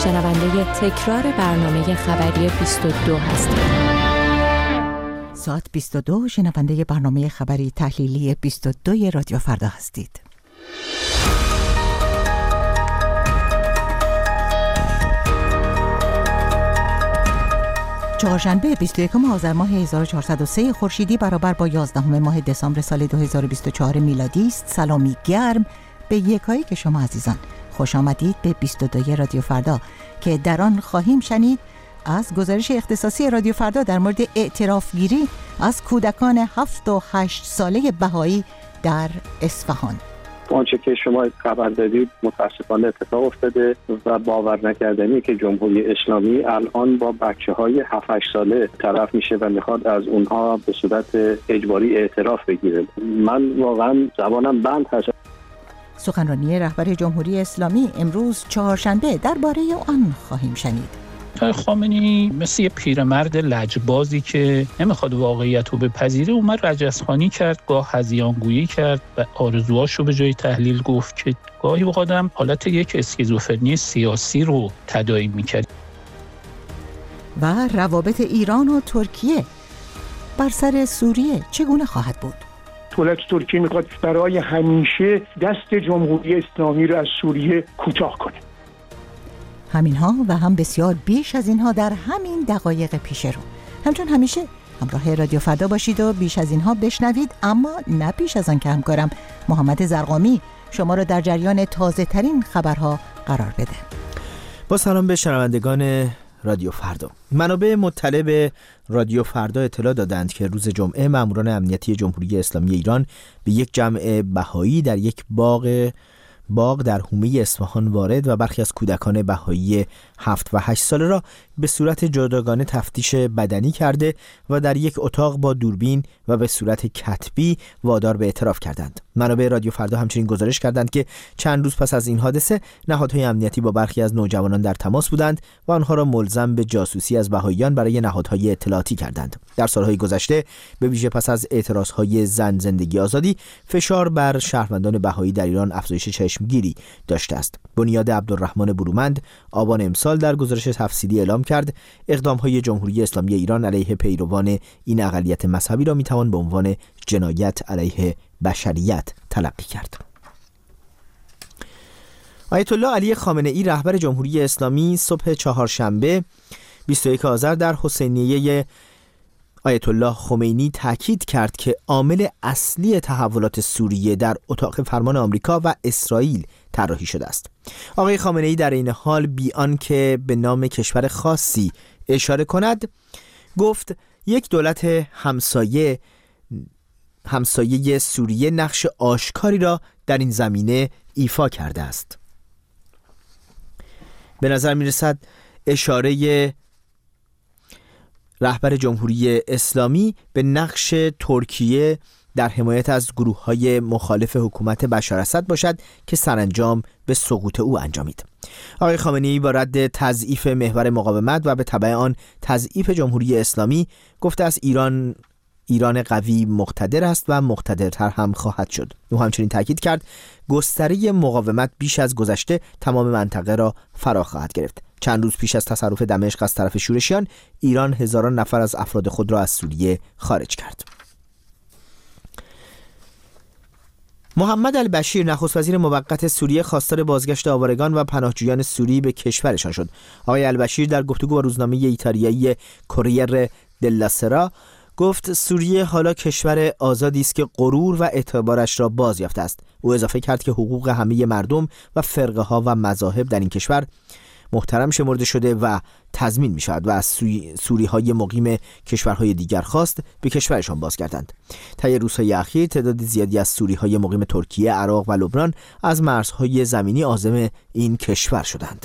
شنونده تکرار برنامه خبری 22 هستید. ساعت 22 شنونده برنامه خبری تحلیلی 22 رادیو فردا هستید. چهارشنبه 21 آذر ماه 1403 خورشیدی برابر با 11 ماه دسامبر سال 2024 میلادی است. سلامی گرم به یکایی که شما عزیزان خوش آمدید به 22 رادیو فردا که در آن خواهیم شنید از گزارش اختصاصی رادیو فردا در مورد اعتراف گیری از کودکان 7 و 8 ساله بهایی در اصفهان. آنچه که شما خبر دادید متاسفانه اتفاق افتاده و باور نکردنی که جمهوری اسلامی الان با بچه‌های 7-8 ساله طرف میشه و میخواد از اونها به صورت اجباری اعتراف بگیره. من واقعا زبانم بند هست. سخنرانی رهبر جمهوری اسلامی امروز چهارشنبه درباره آن خواهیم شنید. خامنه‌ای مثل یه پیرمرد لجبازی که نمیخواد واقعیت رو بپذیره اومد رجزخوانی کرد، گاه هذیانگویی کرد و آرزوهاشو به جای تحلیل گفت که گاهی وقتم حالت یک اسکیزوفرنی سیاسی رو تداعی میکرد. و روابط ایران و ترکیه بر سر سوریه چگونه خواهد بود؟ دولت ترکیه میخواد برای همیشه دست جمهوری اسلامی رو از سوریه کوتاه کنه. همینها و هم بسیار بیش از اینها در همین دقایق پیش رو. همچون همیشه همراه رادیو فردا باشید و بیش از اینها بشنوید، اما نه بیش از آن که همکارم محمد زرقامی شما را در جریان تازه ترین خبرها قرار بده. با سلام به شنوندگان رادیو فردا. منابع مطلع به رادیو فردا اطلاع دادند که روز جمعه ماموران امنیتی جمهوری اسلامی ایران به یک جمع بهایی در یک باغ در حومه اصفهان وارد و برخی از کودکان بهایی 7 و 8 ساله را به صورت جداگانه تفتیش بدنی کرده و در یک اتاق با دوربین و به صورت کتبی وادار به اعتراف کردند. منابع رادیو فردا همچنین گزارش کردند که چند روز پس از این حادثه نهادهای امنیتی با برخی از نوجوانان در تماس بودند و آنها را ملزم به جاسوسی از بهاییان برای نهادهای اطلاعاتی کردند. در سالهای گذشته به ویژه پس از اعتراضهای زن زندگی آزادی فشار بر شهروندان بهایی در ایران افزایش چشمگیری داشته است. بنیاد عبدالرحمن برومند آبان امسال در گزارش تفصیلی اعلام کرد اقدام‌های جمهوری اسلامی ایران علیه پیروان این اقلیت مذهبی را می‌توان به عنوان جنایت علیه بشریت تلقی کرد. آیت الله علی خامنه‌ای رهبر جمهوری اسلامی صبح چهارشنبه 21 آذر در حسینیه آیت الله خمینی تاکید کرد که عامل اصلی تحولات سوریه در اتاق فرمان آمریکا و اسرائیل طراحی شده است. آقای خامنه‌ای در این حال بی آنکه به نام کشور خاصی اشاره کند گفت یک دولت همسایه سوریه نقش آشکاری را در این زمینه ایفا کرده است. به نظر می رسد اشاره رهبر جمهوری اسلامی به نقش ترکیه در حمایت از گروه‌های مخالف حکومت بشار اسد باشد که سرانجام به سقوط او انجامید. آقای خامنه‌ای با رد تضعیف محور مقاومت و به تبع آن تضعیف جمهوری اسلامی گفته است ایران قوی مقتدر است و مقتدرتر هم خواهد شد. او همچنین تاکید کرد گستره مقاومت بیش از گذشته تمام منطقه را فرا خواهد گرفت. چند روز پیش از تصرف دمشق از طرف شورشیان ایران هزاران نفر از افراد خود را از سوریه خارج کرد. محمد البشیر نخست وزیر موقت سوریه خواستار بازگشت آوارگان و پناهجویان سوری به کشورشان شد. آقای البشیر در گفتگو با روزنامه ایتالیایی کوریر دلا سرا گفت سوریه حالا کشور آزادی است که غرور و اعتبارش را بازیافته است. او اضافه کرد که حقوق همه مردم و فرقه ها و مذاهب در این کشور محترم شمرده شده و تضمین می شود و از سوری های مقیم کشورهای دیگر خواست به کشورشان بازگردند. طی روزهای اخیر تعداد زیادی از سوری های مقیم ترکیه، عراق و لبنان از مرزهای زمینی عازم این کشور شدند.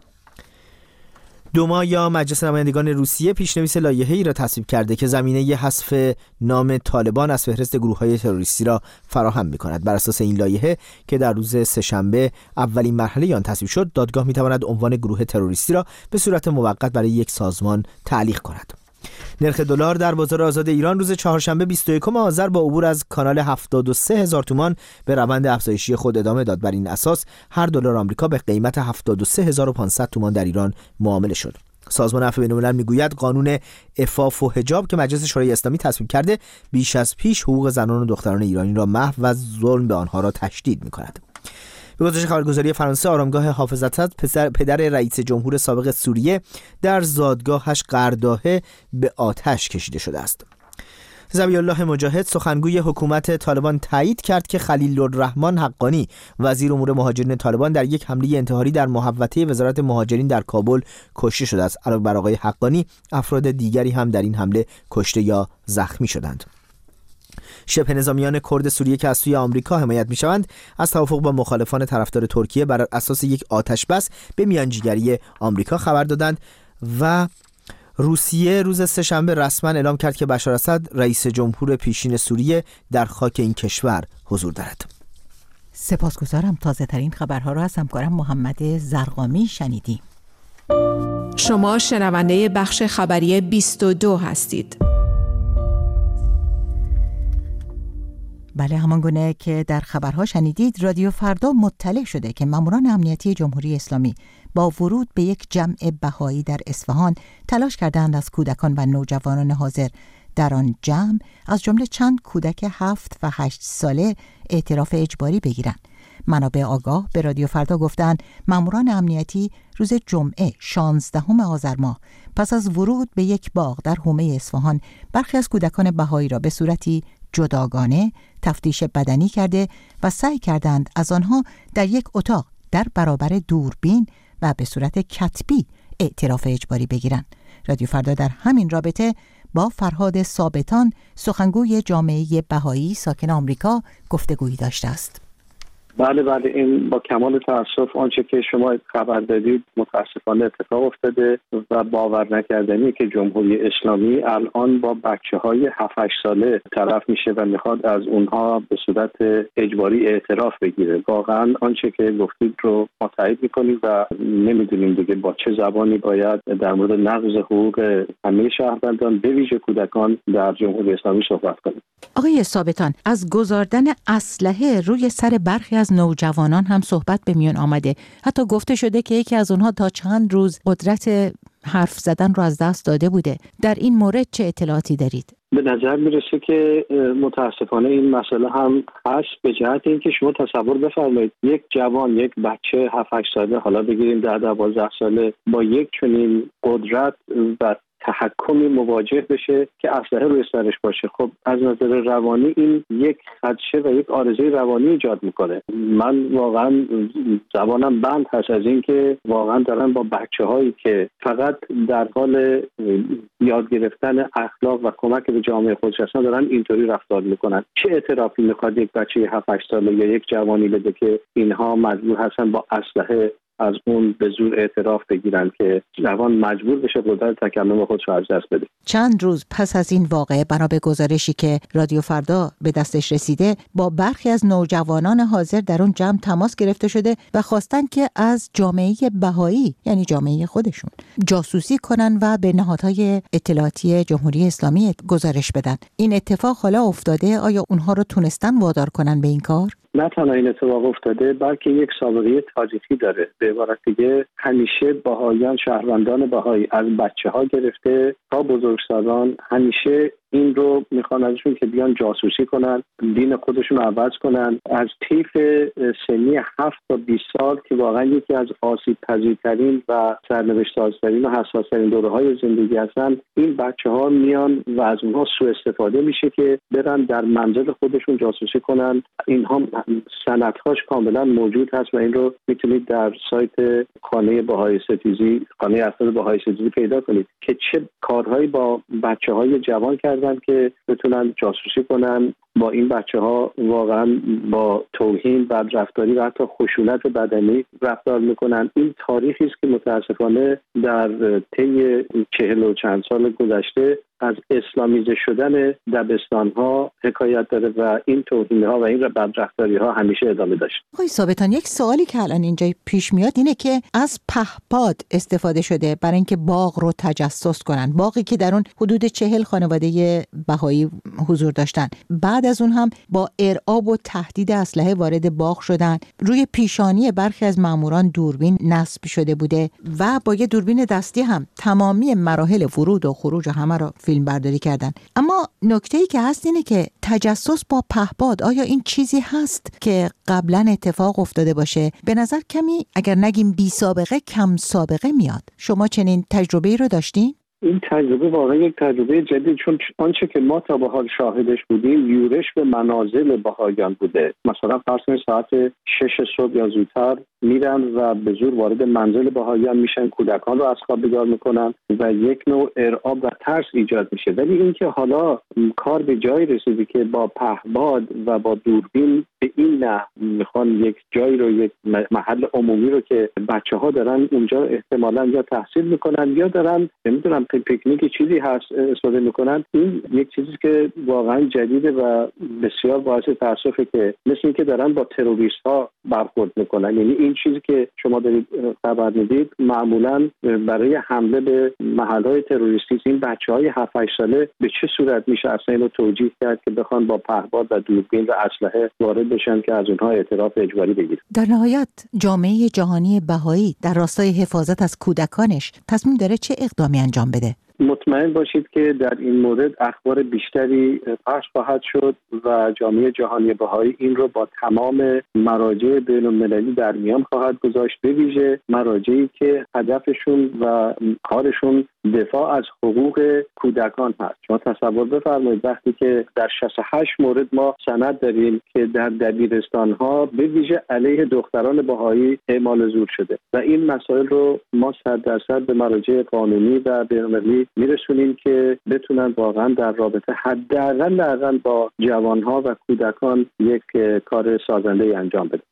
دوما یا مجلس نمایندگان روسیه پیشنویس لایحه‌ای را تصویب کرده که زمینه حذف نام طالبان از فهرست گروه‌های تروریستی را فراهم می‌کند. بر اساس این لایحه که در روز سه‌شنبه اولین مرحله آن تصویب شد، دادگاه می‌تواند عنوان گروه تروریستی را به صورت موقت برای یک سازمان تعلیق کند. نرخ دلار در بازار آزاد ایران روز چهارشنبه 21 آذر با عبور از کانال 73000 تومان به روند افزایشی خود ادامه داد. بر این اساس هر دلار آمریکا به قیمت 73500 تومان در ایران معامله شد. سازمان عفو بین‌الملل میگوید قانون عفاف و حجاب که مجلس شورای اسلامی تصویب کرده بیش از پیش حقوق زنان و دختران ایرانی را محو و ظلم به آنها را تشدید می‌کند. به گزارش خبرگزاری فرانسه، آرامگاه حافظ اسد پدر رئیس جمهور سابق سوریه در زادگاهش قرداهه به آتش کشیده شده است. ذبیح الله مجاهد سخنگوی حکومت طالبان تایید کرد که خلیل الرحمن حقانی وزیر امور مهاجرین طالبان در یک حمله انتحاری در محوطه وزارت مهاجرین در کابل کشته شده است. علاوه بر آقای حقانی افراد دیگری هم در این حمله کشته یا زخمی شدند. شبه نظامیان کرد سوریه که از سوی آمریکا حمایت می‌شوند از توافق با مخالفان طرفدار ترکیه بر اساس یک آتش‌بس به میانجیگری آمریکا خبر دادند و روسیه روز سه‌شنبه رسما اعلام کرد که بشار اسد رئیس جمهور پیشین سوریه در خاک این کشور حضور دارد. سپاسگزارم. تازه ترین خبرها را از همکارم محمد زرقامی شنیدیم. شما شنونده بخش خبری 22 هستید. بله، همان گونه که در خبرها شنیدید، رادیو فردا مطلع شده که ماموران امنیتی جمهوری اسلامی با ورود به یک جمع بهایی در اصفهان تلاش کردند از کودکان و نوجوانان حاضر در آن جمع از جمله چند کودک 7 و 8 ساله اعتراف اجباری بگیرند. منابع آگاه به رادیو فردا گفتند ماموران امنیتی روز جمعه 16 آذر ماه پس از ورود به یک باغ در حومه اصفهان برخی از کودکان بهایی را به صورتی جداگانه تفتیش بدنی کرده و سعی کردند از آنها در یک اتاق در برابر دوربین و به صورت کتبی اعتراف اجباری بگیرند. رادیو فردا در همین رابطه با فرهاد ثابتان سخنگوی جامعه بهایی ساکن آمریکا گفتگویی داشته است. بله این با کمال تأسف آنچه که شما خبر دادید متاسفانه اتفاق افتاده و باور نکردنی که جمهوری اسلامی الان با بچه‌های 7-8 ساله طرف میشه و میخواد از اونها به صورت اجباری اعتراف بگیره. واقعا آنچه که گفتید رو ما تایید میکنیم و نمیدونیم دیگه با چه زبانی باید در مورد نقض حقوق همه شهروندان به ویژه کودکان در جمهوری اسلامی صحبت کنیم. آقای ثابتان، از گذاردن اسلحه روی سر برخی از نوجوانان هم صحبت به میان آمده. حتی گفته شده که یکی از اونها تا چند روز قدرت حرف زدن رو از دست داده بوده. در این مورد چه اطلاعاتی دارید؟ به نظر میرسه که متاسفانه این مسئله هم هست، به جهت اینکه شما تصور بفرمایید یک جوان، یک بچه 7-8 ساله، حالا بگیریم 10-12 ساله، با یک چنین قدرت و تحکمی مواجه بشه که اسلحه روی سرش باشه. خب از نظر روانی این یک خدشه و یک آرزوی روانی ایجاد میکنه. من واقعا زبانم بند هست از این که واقعا دارن با بچه‌هایی که فقط در حال یاد گرفتن اخلاق و کمک به جامعه خودش هستن دارن اینطوری رفتار میکنن. چه اعترافی میخواد یک بچه 7-8 ساله یا یک جوانی بده که اینها مجبور هستن با اسلحه از اون به زور اعتراف بگیرن که جوان مجبور بشه قدرت تکلم خودش رو از دست بده. چند روز پس از این واقعه، بنا به گزارشی که رادیو فردا به دستش رسیده، با برخی از نوجوانان حاضر در اون جمع تماس گرفته شده و خواستن که از جامعه بهایی، یعنی جامعه خودشون، جاسوسی کنن و به نهادهای اطلاعاتی جمهوری اسلامی گزارش بدن. این اتفاق حالا افتاده، آیا اونها رو تونستن وادار کنن به این کار؟ نه تنها این اتفاق افتاده بلکه یک سابقه تاریخی داره. به عبارت دیگه همیشه بهاییان، شهروندان بهایی از بچه‌ها گرفته تا بزرگسالان همیشه این رو میخوان ازشون که بیان جاسوسی کنن، دین خودشون رو عوض کنن. از طیف سنی 7 تا 20 سال که واقعا یکی از آسیب پذیرترین و سرنوشت سازترین و حساس‌ترین دوره‌های زندگی هستن، این بچه‌ها میان و از اونها سوء استفاده میشه که برن در منزل خودشون جاسوسی کنن. اینها سندهاش کاملا موجود هست و این رو میتونید در سایت خانه بهایی ستیزی، خانه افراد بهایی ستیزی پیدا کنید که چه کارهایی با بچه‌های جوان کردن که بتونن جاسوسی کنن. با این بچه‌ها واقعا با توهین، بدرفتاری و حتی خشونت بدنی رفتار میکنن. این تاریخی است که متاسفانه در طی 40 و چند سال گذشته از اسلامیزه شدن دبستان‌ها حکایت داره و این توهین‌ها و این بدرفتاری‌ها همیشه ادامه داشت. آقای ثابتان، یک سوالی که الان اینجا پیش میاد اینه که از پهپاد استفاده شده برای اینکه باغ رو تجسس کنن، باغی که در اون حدود 40 خانواده بهایی حضور داشتن. بعد از اون هم با ارعاب و تهدید اسلحه وارد باغ شدن. روی پیشانی برخی از ماموران دوربین نصب شده بوده و با یه دوربین دستی هم تمامی مراحل ورود و خروج همه رو فیلم برداری کردن. اما نکته‌ای که هست اینه که تجسس با پهپاد، آیا این چیزی هست که قبلا اتفاق افتاده باشه؟ به نظر کمی اگر نگیم بی سابقه کم سابقه میاد. شما چنین تجربه‌ای رو داشتین؟ این تجربه واقعا یک تجربه جدید، چون آنچه که ما تا به حال شاهدش بودیم یورش به منازل بهائیان بوده. مثلا فرض کنید ساعت 6 صبح یا زودتر میرن و به زور وارد منزل بهائیان میشن، کودکان رو از خواب بیدار میکنن و یک نوع ارعاب و ترس ایجاد میشه. ولی اینکه حالا کار به جایی رسیده که با پهپاد و با دوربین به این نحو میخوان یک جایی رو، یک محل عمومی رو که بچه‌ها دارن اونجا احتمالاً یا تحصیل میکنن یا دارن نمیدونم پیکنیک چیزی هست استفاده میکنن، این یک چیزی که واقعا جدیده و بسیار باعث تأسفه که مثل اینکه دارن با تروریست ها برخورد میکنن. یعنی این چیزی که شما دارید خبر میدید معمولا برای حمله به محلهای تروریستی، این بچه‌های 7-8 ساله به چه صورت میشه اصلا اینو توجیه کرد که بخوان با پهپاد و دوربین و اسلحه وارد بشن که از اونها اعتراف اجباری بگیرن. در نهایت جامعه جهانی بهایی در راستای حفاظت از کودکانش تصمیم داره چه اقدامی انجام بده؟ مطمئن باشید که در این مورد اخبار بیشتری پخش خواهد شد و جامعه جهانی بهایی این رو با تمام مراجع بین‌المللی در میان خواهد گذاشت، به ویژه مراجعی که هدفشون و کارشون دفاع از حقوق کودکان هست. شما تصور بفرمایید وقتی که در 68 مورد ما سند داریم که در دبیرستان‌ها به ویژه علیه دختران بهایی اعمال زور شده و این مسائل رو ما 100% به مراجع قانونی و بین‌المللی میرسونیم که بتونن واقعا در رابطه حداقل با جوانها و کودکان یک کار سازنده انجام بدن.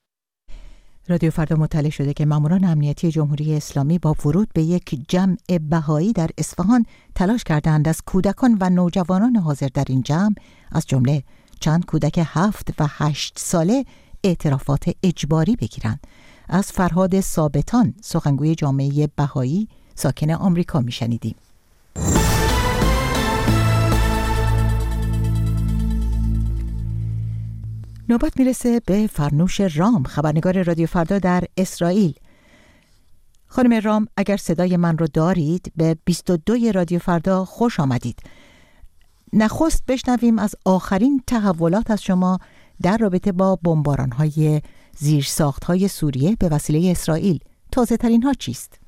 رادیو فردا مطلع شده که ماموران امنیتی جمهوری اسلامی با ورود به یک جمع بهایی در اصفهان تلاش کردند از کودکان و نوجوانان حاضر در این جمع از جمله چند کودک 7 و 8 ساله اعترافات اجباری بگیرند. از فرهاد ثابتان، سخنگوی جامعه بهایی ساکن آمریکا میشنیدیم. نوبت میرسه به فرنوش رام، خبرنگار رادیو فردا در اسرائیل. خانم رام، اگر صدای من رو دارید به 22 رادیو فردا خوش آمدید. نخست بشنویم از آخرین تحولات از شما در رابطه با بمباران‌های زیرساخت‌های سوریه به وسیله اسرائیل. تازه ترین ها چیست؟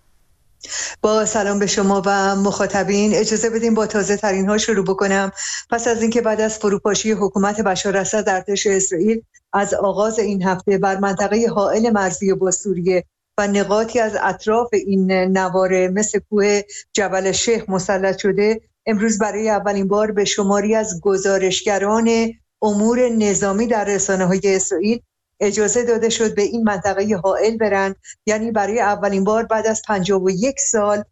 با سلام به شما و مخاطبین، اجازه بدیم با تازه ترین ها شروع بکنم. پس از اینکه بعد از فروپاشی حکومت بشار اسد ارتش اسرائیل از آغاز این هفته بر منطقه حائل مرزی با سوریه و نقاطی از اطراف این نواره مثل کوه جبل شیخ مسلط شده، امروز برای اولین بار به شماری از گزارشگران امور نظامی در رسانه‌های اسرائیل اجازه داده شد به این منطقه حائل برن. یعنی برای اولین بار بعد از 51 سال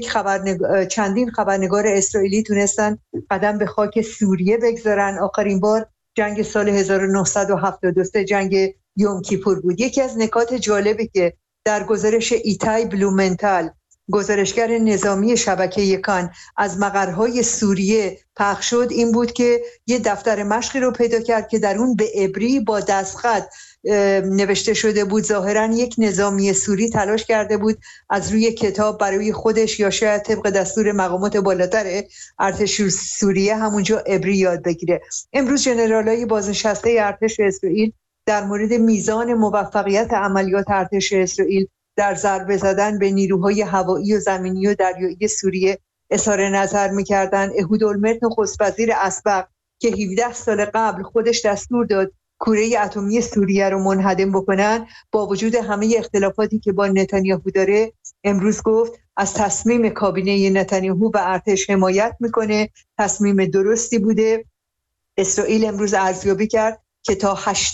چندین خبرنگار اسرائیلی تونستن قدم به خاک سوریه بگذارن. آخرین بار جنگ سال 1973 جنگ یوم کیپور بود. یکی از نکات جالبی که در گزارش ایتای بلومنتال، گزارشگر نظامی شبکه یکان، از مقرهای سوریه پخش شد این بود که یه دفتر مشقی رو پیدا کرد که در اون به عبری با دستخط نوشته شده بود. ظاهراً یک نظامی سوری تلاش کرده بود از روی کتاب برای خودش یا شاید طبق دستور مقامات بالاتر ارتش سوریه همونجا عبری یاد بگیره. امروز ژنرالای بازنشسته ارتش اسرائیل در مورد میزان موفقیت عملیات ارتش اسرائیل در ضربه زدن به نیروهای هوایی و زمینی و دریایی سوریه اظهار نظر می‌کردند. اهود اولمرت نخست وزیر اسبق که 17 سال قبل خودش دستور داد کوره اتمی سوریه رو منهدم بکنن، با وجود همه اختلافاتی که با نتانیاهو داره، امروز گفت از تصمیم کابینه نتانیاهو و ارتش حمایت میکنه، تصمیم درستی بوده. اسرائیل امروز ارزیابی کرد که تا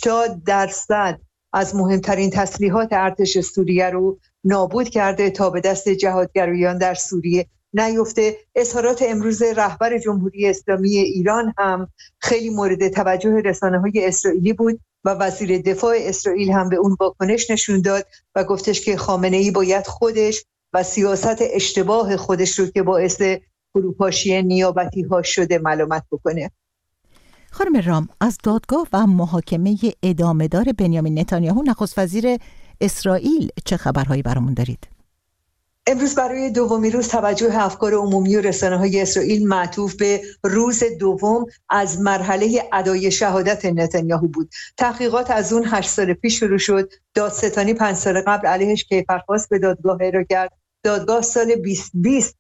80% از مهمترین تسلیحات ارتش سوریه رو نابود کرده تا به دست جهادگرایان در سوریه نیفته. اظهارات امروز رهبر جمهوری اسلامی ایران هم خیلی مورد توجه رسانه‌های اسرائیلی بود و وزیر دفاع اسرائیل هم به اون واکنش نشون داد و گفتش که خامنه‌ای باید خودش و سیاست اشتباه خودش رو که باعث فروپاشی نیابتی‌ها شده ملامت بکنه. خانم رام، از دادگاه و محاکمه ادامه‌دار بنیامین نتانیاهو نخست وزیر اسرائیل چه خبرهایی برامون دارید؟ امروز برای دومین روز توجه افکار عمومی و رسانه‌های اسرائیل معطوف به روز دوم از مرحله ادای شهادت نتانیاهو بود. تحقیقات از اون 8 سال پیش شروع شد. دادستانی 5 سال قبل علیهش کیفرخواست به دادگاه ارائه کرد. دادگاه سال 2020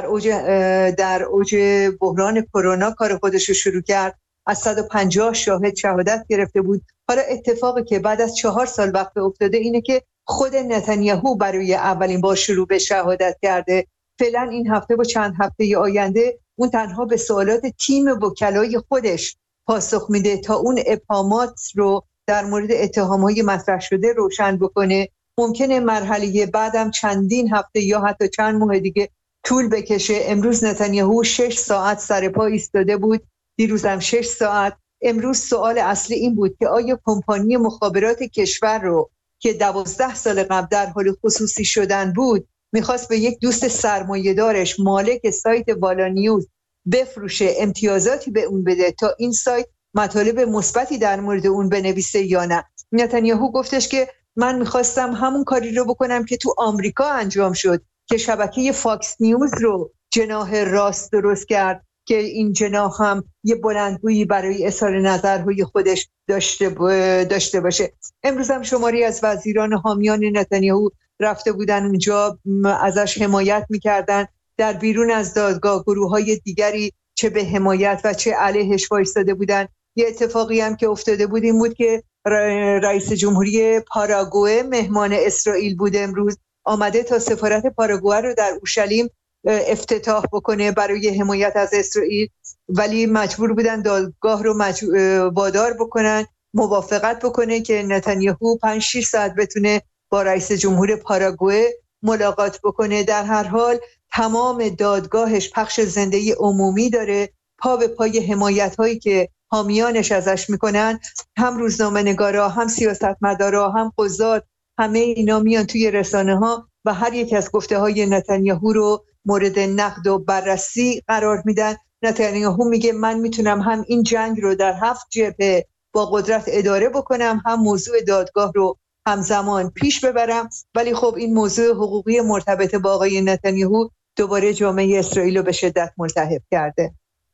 در اوج بحران کرونا کار خودش رو شروع کرد. از 150 شاهد شهادت گرفته بود. حالا اتفاقی که بعد از 4 سال وقفه افتاده اینه که خود نتانیاهو برای اولین بار شروع به شهادت کرده. فعلا این هفته و چند هفته آینده اون تنها به سوالات تیم وکلای خودش پاسخ میده تا اون ابهامات رو در مورد اتهام‌های مطرح شده روشن بکنه. ممکنه مرحله بعدم چندین هفته یا حتی چند ماه دیگه طول بکشه. امروز نتانیاهو 6 ساعت سر پا ایستاده بود، دیروز هم 6 ساعت. امروز سوال اصلی این بود که آیا کمپانی مخابرات کشور رو که 12 سال قبل در حال خصوصی شدن بود میخواست به یک دوست سرمایه‌دارش مالک سایت والا نیوز بفروشه، امتیازاتی به اون بده تا این سایت مطالب مثبتی در مورد اون بنویسه یا نه. نتانیاهو گفتش که من میخواستم همون کاری رو بکنم که تو آمریکا انجام شد که شبکه فاکس نیوز رو جناح راست درست کرد که این جناح هم یه بلندگویی برای اظهار نظرهای خودش داشته باشه. امروز هم شماری از وزیران و حامیان نتانیاهو رفته بودن اونجا، ازش حمایت میکردن. در بیرون از دادگاه گروه‌های دیگری چه به حمایت و چه علیهش وایساده بودن. یه اتفاقی هم که افتاده بود این بود که رئیس جمهوری پاراگوئه مهمان اسرائیل بود. امروز آمده تا سفارت پاراگوئه رو در اورشلیم افتتاح بکنه برای حمایت از اسرائیل، ولی مجبور بودن دادگاه رو وادار بکنن موافقت بکنه که نتانیاهو 5-6 ساعت بتونه با رئیس جمهور پاراگوئه ملاقات بکنه. در هر حال تمام دادگاهش پخش زنده عمومی داره، پا به پای حمایت هایی که حامیانش ازش میکنن، هم روزنامه‌نگارا، هم سیاستمدارا، هم قضات، همه اینا میان توی رسانه ها و هر یک از گفته های نتانیاهو رو مورد نقد و بررسی قرار میدن. نتانیاهو میگه من میتونم هم این جنگ رو در 7 جبهه با قدرت اداره بکنم، هم موضوع دادگاه رو همزمان پیش ببرم. ولی خب این موضوع حقوقی مرتبط با آقای نتانیاهو دوباره جامعه اسرائیل رو به شدت ملتهب کرده.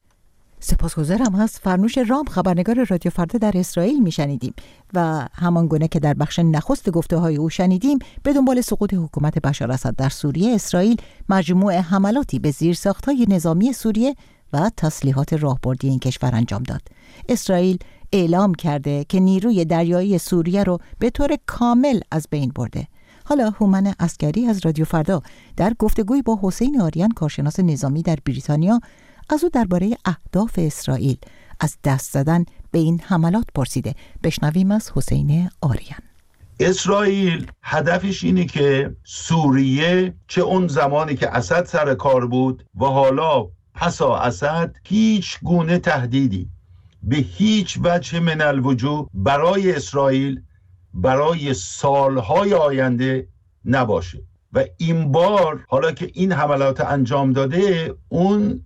سپاسگزارم. از فرنوش رام، خبرنگار رادیو فردا در اسرائیل میشنیدیم و همان گونه که در بخش نخست گفته‌های او شنیدیم، به دنبال سقوط حکومت بشار اسد در سوریه، اسرائیل مجموع حملاتی به زیرساخت‌های نظامی سوریه و تسلیحات راهبردی این کشور انجام داد. اسرائیل اعلام کرده که نیروی دریایی سوریه رو به طور کامل از بین برده. حالا هومن عسکری از رادیو فردا در گفتگوی با حسین آریان، کارشناس نظامی در بریتانیا، از او درباره اهداف اسرائیل از دست زدن به این حملات پرسیده. بشنویم از حسین آریان. اسرائیل هدفش اینه که سوریه، چه اون زمانی که اسد سر کار بود و حالا پسا اسد، هیچ گونه تهدیدی به هیچ وجه من الوجوه برای اسرائیل برای سالهای آینده نباشه. و این بار حالا که این حملات انجام داده، اون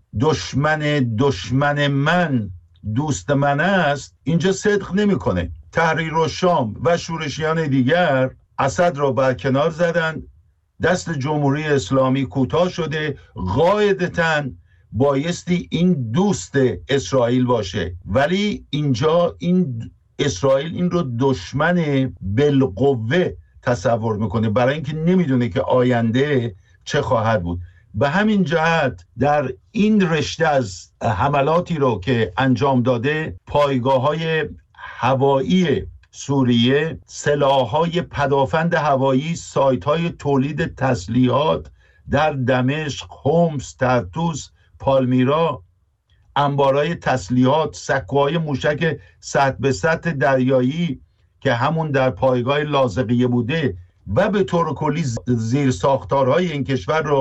دشمن من دوست من است اینجا صدق نمیکنه. تحریر الشام و شورشیان دیگر اسد را برکنار زدن، دست جمهوری اسلامی کوتاه شده. قاعدتاً بایستی این دوست اسرائیل باشه، ولی اینجا این اسرائیل این رو دشمن بالقوه تصور میکنه، برای اینکه نمیدونه که آینده چه خواهد بود. به همین جهت در این رشته از حملاتی رو که انجام داده، پایگاه‌های هوایی سوریه، سلاح‌های پدافند هوایی، سایت‌های تولید تسلیحات در دمشق، حمص، طرطوس، پالمیرا، انبارهای تسلیحات، سکوهای موشک سطح به سطح دریایی که همون در پایگاه لاذقیه بوده و به طور کلی زیر ساختارهای این کشور رو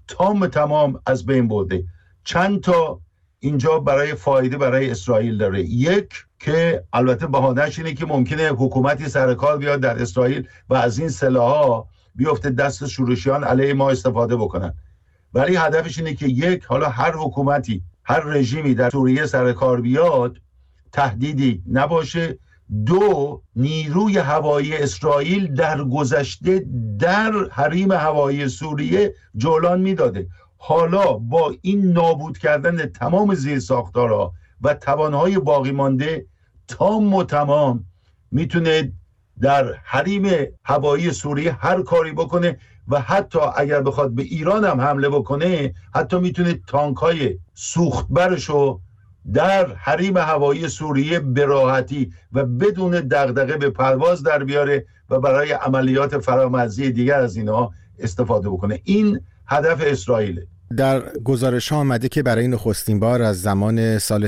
تمام از بین برده. چند تا اینجا برای فایده برای اسرائیل داره. یک که البته بهانه‌اش اینه که ممکنه حکومتی سر کار بیاد در اسرائیل و از این سلاح‌ها بیفته دست شورشیان علیه ما استفاده بکنن، ولی هدفش اینه که یک، حالا هر حکومتی، هر رژیمی در سوریه سر کار بیاد تهدیدی نباشه. دو، نیروی هوایی اسرائیل در گذشته در حریم هوایی سوریه جولان میداده. حالا با این نابود کردن تمام زیرساختارها و توانهای باقی مانده تمام میتونه در حریم هوایی سوریه هر کاری بکنه و حتی اگر بخواد به ایران هم حمله بکنه حتی میتونه تانک‌های سوختبرشو در حریم هوایی سوریه به راحتی و بدون دغدغه به پرواز در بیاره و برای عملیات فرامرزی دیگر از اینها استفاده بکنه. این هدف اسرائیله. در گزارش ها آمده که برای نخستین بار از زمان سال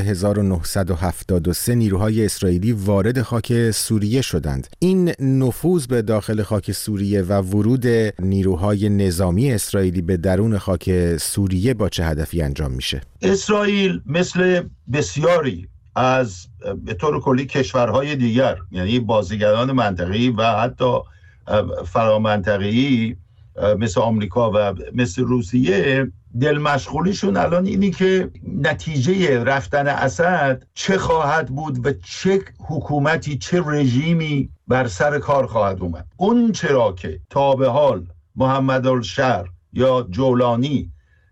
1973 نیروهای اسرائیلی وارد خاک سوریه شدند. این نفوذ به داخل خاک سوریه و ورود نیروهای نظامی اسرائیلی به درون خاک سوریه با چه هدفی انجام میشه؟ اسرائیل مثل بسیاری از به طور کلی کشورهای دیگر، یعنی بازیگران منطقه‌ای و حتی فرامنطقه‌ای مثل آمریکا و مثل روسیه، دل مشغولیشون الان اینی که نتیجه رفتن اسد چه خواهد بود و چه حکومتی، چه رژیمی بر سر کار خواهد اومد. اون چرا که تا به حال محمد الشر یا جولانی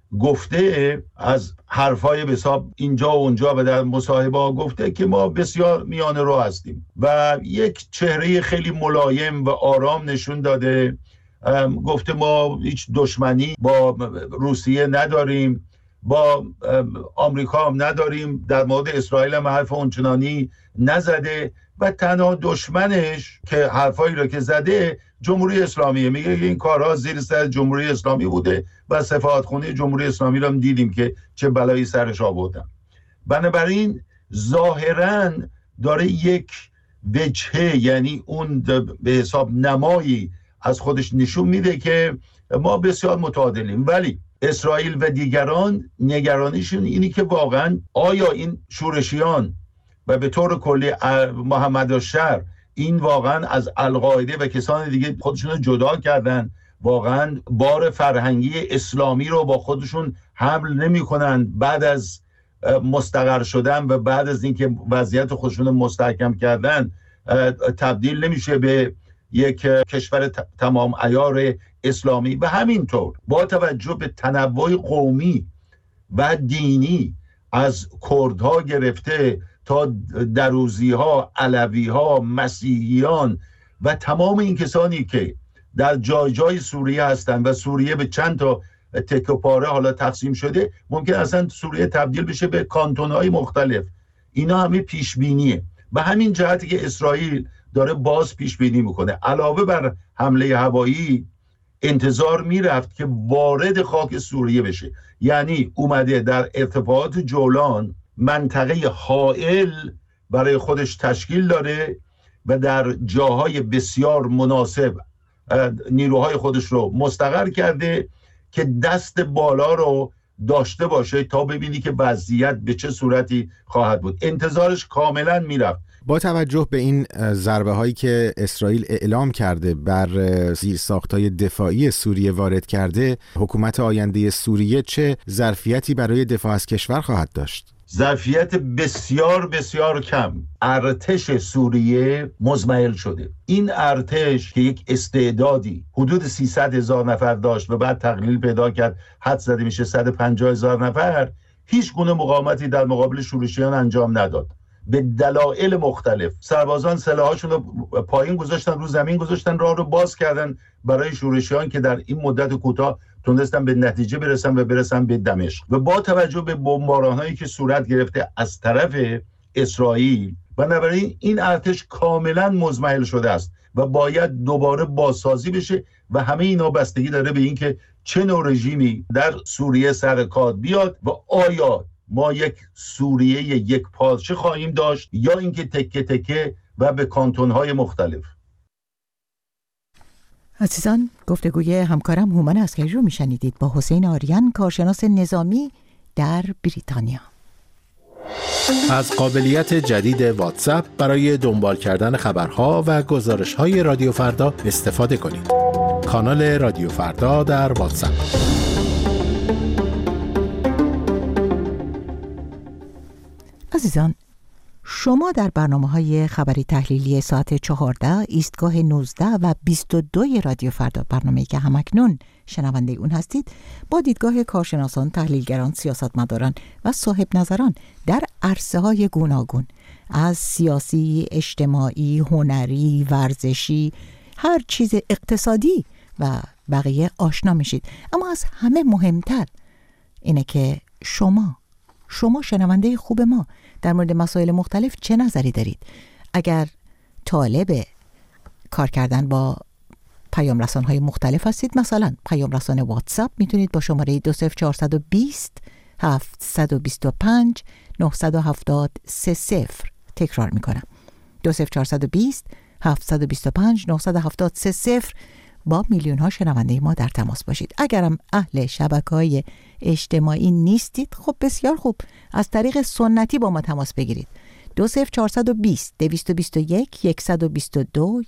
گفته، از حرفای به حساب اینجا و اونجا و در مصاحبه ها گفته که ما بسیار میانه رو هستیم و یک چهره خیلی ملایم و آرام نشون داده. گفته ما هیچ دشمنی با روسیه نداریم، با آمریکا هم نداریم، در مورد اسرائیل هم حرف اونچنانی نزده و تنها دشمنش که حرفایی را که زده جمهوری اسلامیه. میگه این کارها زیر سر جمهوری اسلامی بوده و سفارتخانه جمهوری اسلامی را هم دیدیم که چه بلایی سرش آوردن. بنابراین ظاهراً داره یک وجهه، یعنی اون به حساب نمایی از خودش نشون میده که ما بسیار متعادلیم. ولی اسرائیل و دیگران نگرانیشون اینی که واقعا آیا این شورشیان و به طور کلی محمد الشر این واقعا از القاعده و کسان دیگه خودشون رو جدا کردن، واقعا بار فرهنگی اسلامی رو با خودشون حمل نمی کنن بعد از مستقر شدن و بعد از اینکه وضعیت خودشون مستحکم کردن تبدیل نمیشه به یک کشور تمام عیار اسلامی. و همینطور با توجه به تنوع قومی و دینی از کردها گرفته تا دروزی‌ها، علوی‌ها، مسیحیان و تمام این کسانی که در جای جای سوریه هستند و سوریه به چند تا تکه و پاره حالا تقسیم شده، ممکن اصلا سوریه تبدیل بشه به کانتون‌های مختلف. اینا همه پیشبینیه و همین جهتی که اسرائیل داره باز پیش بینی میکنه. علاوه بر حمله هوایی انتظار میرفت که وارد خاک سوریه بشه، یعنی اومده در ارتفاعات جولان منطقه حائل برای خودش تشکیل داره و در جاهای بسیار مناسب نیروهای خودش رو مستقر کرده که دست بالا رو داشته باشه تا ببینی که وضعیت به چه صورتی خواهد بود. انتظارش کاملا میرفت. با توجه به این ضربه هایی که اسرائیل اعلام کرده بر زیرساخت‌های دفاعی سوریه وارد کرده، حکومت آینده سوریه چه ظرفیتی برای دفاع از کشور خواهد داشت؟ ظرفیت بسیار بسیار کم. ارتش سوریه مزمحل شده. این ارتش که یک استعدادی حدود 300,000 نفر داشت و بعد تقلیل پیدا کرد حد زده میشه 150,000 نفر، هیچ گونه مقاومتی در مقابل شورشیان انجام نداد. به دلایل مختلف سربازان سلاحاشون رو پایین گذاشتن، رو زمین گذاشتن، راه رو باز کردن برای شورشیان که در این مدت کوتاه تونستن به نتیجه برسن به دمشق. و با توجه به بمباران‌هایی که صورت گرفته از طرف اسرائیل، بنابراین این ارتش کاملا مزمحل شده است و باید دوباره بازسازی بشه و همه اینا بستگی داره به اینکه چه نوع رژیمی در سوریه سر کار بیاد و آیا ما یک سوریه یک پارچه خواهیم داشت یا اینکه تکه تکه و به کانتون‌های مختلف. عزیزان، گفتگوی همکارم هومن عسکری رو میشنیدید با حسین آریان، کارشناس نظامی در بریتانیا. از قابلیت جدید واتساپ برای دنبال کردن خبرها و گزارش‌های رادیو فردا استفاده کنید. کانال رادیو فردا در واتساپ. عزیزان، شما در برنامه‌های خبری تحلیلی ساعت 14 ایستگاه 19 و 22 رادیو فردا، برنامه‌ای که همکنون شنونده اون هستید، با دیدگاه کارشناسان، تحلیلگران، سیاستمداران و صاحب نظران در عرصه‌های گوناگون، از سیاسی، اجتماعی، هنری، ورزشی، هر چیز اقتصادی و بقیه آشنا میشید. اما از همه مهمتر اینه که شما شنونده خوب ما در مورد مسائل مختلف چه نظری دارید؟ اگر طالب کار کردن با پیام رسان‌های مختلف هستید، مثلا پیام رسان واتساپ، میتونید با شماره 20420 725 970 تکرار میکنم 20420 725 970 با میلیون ها شنونده ما در تماس باشید. اگرم اهل شبکه‌های اجتماعی نیستید، خب بسیار خوب، از طریق سنتی با ما تماس بگیرید. 20420 221 122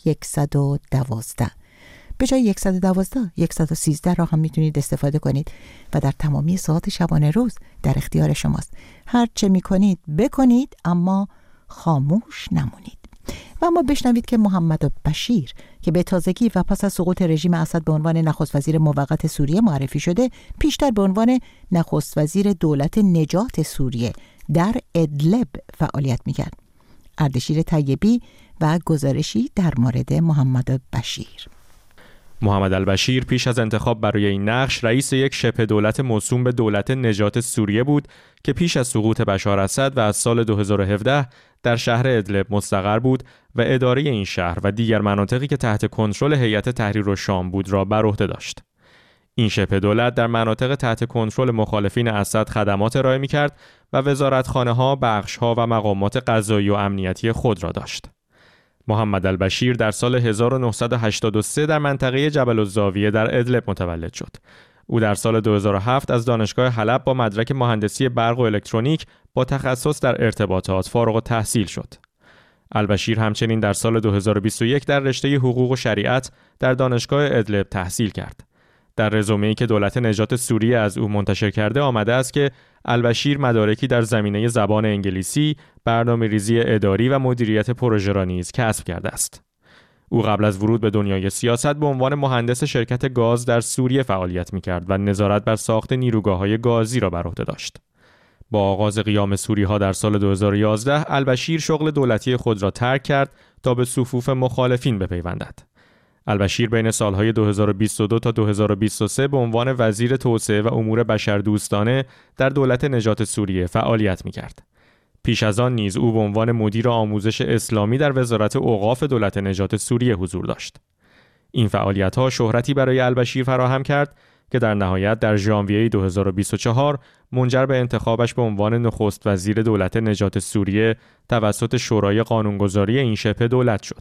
112. به جای 112 113 را هم میتونید استفاده کنید و در تمامی ساعات شبانه روز در اختیار شماست. هر چه میکنید بکنید، اما خاموش نمونید. و اما بشنوید که محمد بشیر که به تازگی و پس از سقوط رژیم اسد به عنوان نخست وزیر موقت سوریه معرفی شده، پیشتر به عنوان نخست وزیر دولت نجات سوریه در ادلب فعالیت میکرد. اردشیر طیبی و گزارشی در مورد محمد بشیر. محمد البشیر پیش از انتخاب برای این نقش رئیس یک شبه دولت موسوم به دولت نجات سوریه بود که پیش از سقوط بشار اسد و از سال 2017 در شهر ادلب مستقر بود و اداره این شهر و دیگر مناطقی که تحت کنترل هیئت تحریر الشام بود را بر عهده داشت. این شبه دولت در مناطق تحت کنترل مخالفین اسد خدمات ارائه می‌کرد و وزارتخانه‌ها، بخش‌ها و مقامات قضایی و امنیتی خود را داشت. محمد البشیر در سال 1983 در منطقه جبل الزاویه در ادلب متولد شد. او در سال 2007 از دانشگاه حلب با مدرک مهندسی برق و الکترونیک با تخصص در ارتباطات فارغ التحصیل شد. البشیر همچنین در سال 2021 در رشته حقوق و شریعت در دانشگاه ادلب تحصیل کرد. در رزومه‌ای که دولت نجات سوریه از او منتشر کرده آمده است که البشیر مدارکی در زمینه زبان انگلیسی، برنامه‌ریزی اداری و مدیریت پروژه را نیز کسب کرده است. او قبل از ورود به دنیای سیاست به عنوان مهندس شرکت گاز در سوریه فعالیت می‌کرد و نظارت بر ساخت نیروگاه‌های گازی را بر عهده داشت. با آغاز قیام سوری‌ها در سال 2011 البشیر شغل دولتی خود را ترک کرد تا به صفوف مخالفین بپیوندد. البشیر بین سالهای 2022 تا 2023 به عنوان وزیر توسعه و امور بشردوستانه در دولت نجات سوریه فعالیت می‌کرد. پیش از آن نیز او به عنوان مدیر آموزش اسلامی در وزارت اوقاف دولت نجات سوریه حضور داشت. این فعالیت‌ها شهرتی برای البشیر فراهم کرد که در نهایت در ژانویه 2024 منجر به انتخابش به عنوان نخست وزیر دولت نجات سوریه توسط شورای قانونگذاری این شبه دولت شد.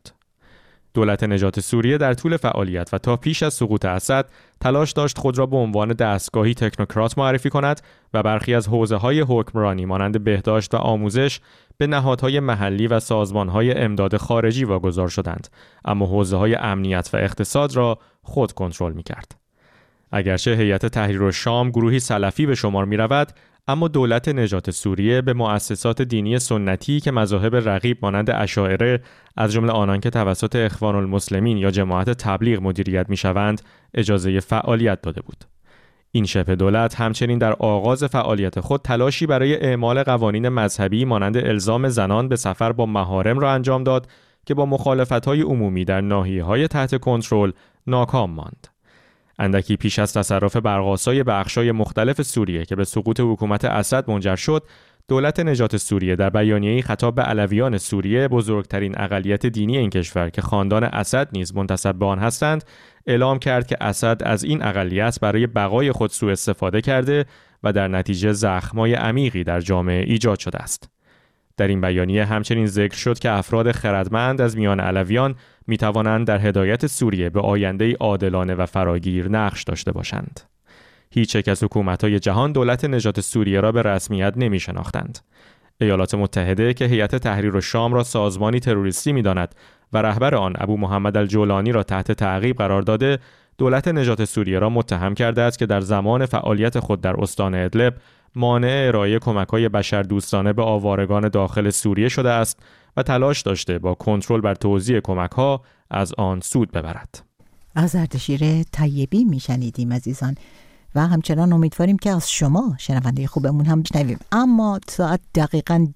دولت نجات سوریه در طول فعالیت و تا پیش از سقوط اسد تلاش داشت خود را به عنوان دستگاهی تکنوکرات معرفی کند و برخی از حوزه‌های حکمرانی مانند بهداشت و آموزش به نهادهای محلی و سازمان‌های امداد خارجی واگذار شدند، اما حوزه‌های امنیت و اقتصاد را خود کنترل می‌کرد. اگرچه هیئت تحریر الشام گروهی سلفی به شمار می‌رود، اما دولت نجات سوریه به مؤسسات دینی سنتی که مذاهب رقیب مانند اشاعره از جمله آنان که توسط اخوان المسلمین یا جماعت تبلیغ مدیریت می‌شوند اجازه فعالیت داده بود. این شبه دولت همچنین در آغاز فعالیت خود تلاشی برای اعمال قوانین مذهبی مانند الزام زنان به سفر با محارم را انجام داد که با مخالفت‌های عمومی در ناحیه‌های تحت کنترل ناکام ماند. اندکی پیش از تصرف برق‌آسای بخش‌های مختلف سوریه که به سقوط حکومت اسد منجر شد، دولت نجات سوریه در بیانیه‌ای خطاب به علویان سوریه، بزرگترین اقلیت دینی این کشور که خاندان اسد نیز منتسب به آن هستند، اعلام کرد که اسد از این اقلیت برای بقای خود سوء استفاده کرده و در نتیجه زخم‌های عمیقی در جامعه ایجاد شده است. در این بیانیه همچنین ذکر شد که افراد خردمند از میان علویان می توانند در هدایت سوریه به آینده‌ای عادلانه و فراگیر نقش داشته باشند. هیچ یک از حکومت‌های جهان دولت نجات سوریه را به رسمیت نمی شناختند. ایالات متحده که هیئت تحریر الشام را سازمانی تروریستی می‌داند و رهبر آن ابو محمد الجولانی را تحت تعقیب قرار داده، دولت نجات سوریه را متهم کرده است که در زمان فعالیت خود در استان ادلب مانع ارائه کمک‌های بشردوستانه به آوارگان داخل سوریه شده است و تلاش داشته با کنترل بر توزیع کمک‌ها از آن سود ببرد. از اردشیر طیبی میشنیدیم عزیزان و همچنان امیدواریم که از شما شنونده خوبمون هم بشنویم. اما ساعت دقیقاً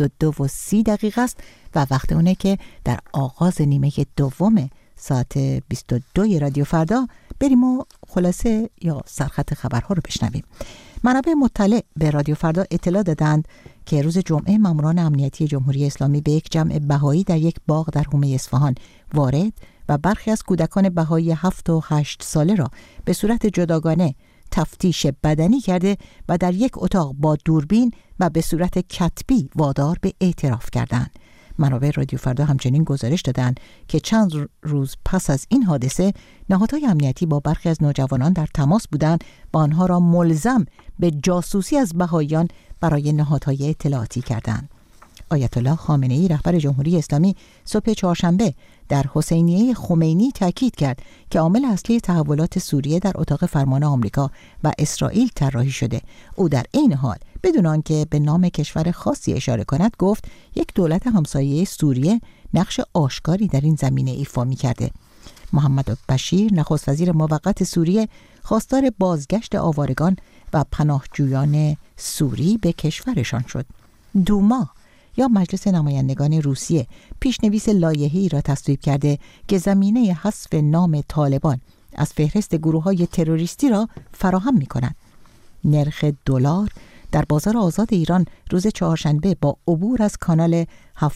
22:30 است و وقت اونه که در آغاز نیمه دوم ساعت 22 رادیو فردا بریم و خلاصه یا سرخط خبرها رو بشنویم. منابع مطلع به رادیو فردا اطلاع دادند که روز جمعه ماموران امنیتی جمهوری اسلامی به یک جمع بهایی در یک باغ در حومه اصفهان وارد و برخی از کودکان بهایی 7 و 8 ساله را به صورت جداگانه تفتیش بدنی کرده و در یک اتاق با دوربین و به صورت کتبی وادار به اعتراف کردند. منابع رادیو فردا همچنین گزارش دادند که چند روز پس از این حادثه نهادهای امنیتی با برخی از نوجوانان در تماس بودند و آنها را ملزم به جاسوسی از بهائیان برای نهادهای اطلاعاتی کردند. آیت الله خامنه‌ای رهبر جمهوری اسلامی صبح چهارشنبه در حسینیه خمینی تاکید کرد که عامل اصلی تحولات سوریه در اتاق فرمان آمریکا و اسرائیل طراحی شده. او در عین حال بدون آنکه به نام کشور خاصی اشاره کند گفت یک دولت همسایه سوریه نقش آشکاری در این زمینه ایفا می‌کرده. محمد بشیر نخست وزیر موقت سوریه خواستار بازگشت آوارگان و پناهجویان سوری به کشورشان شد. دوما یا مجلس نمایندگان روسیه پیشنویس لایحه‌ای را تصویب کرده که زمینه حذف نام طالبان از فهرست گروه‌های تروریستی را فراهم می‌کند. نرخ دلار در بازار آزاد ایران روز چهارشنبه با عبور از کانال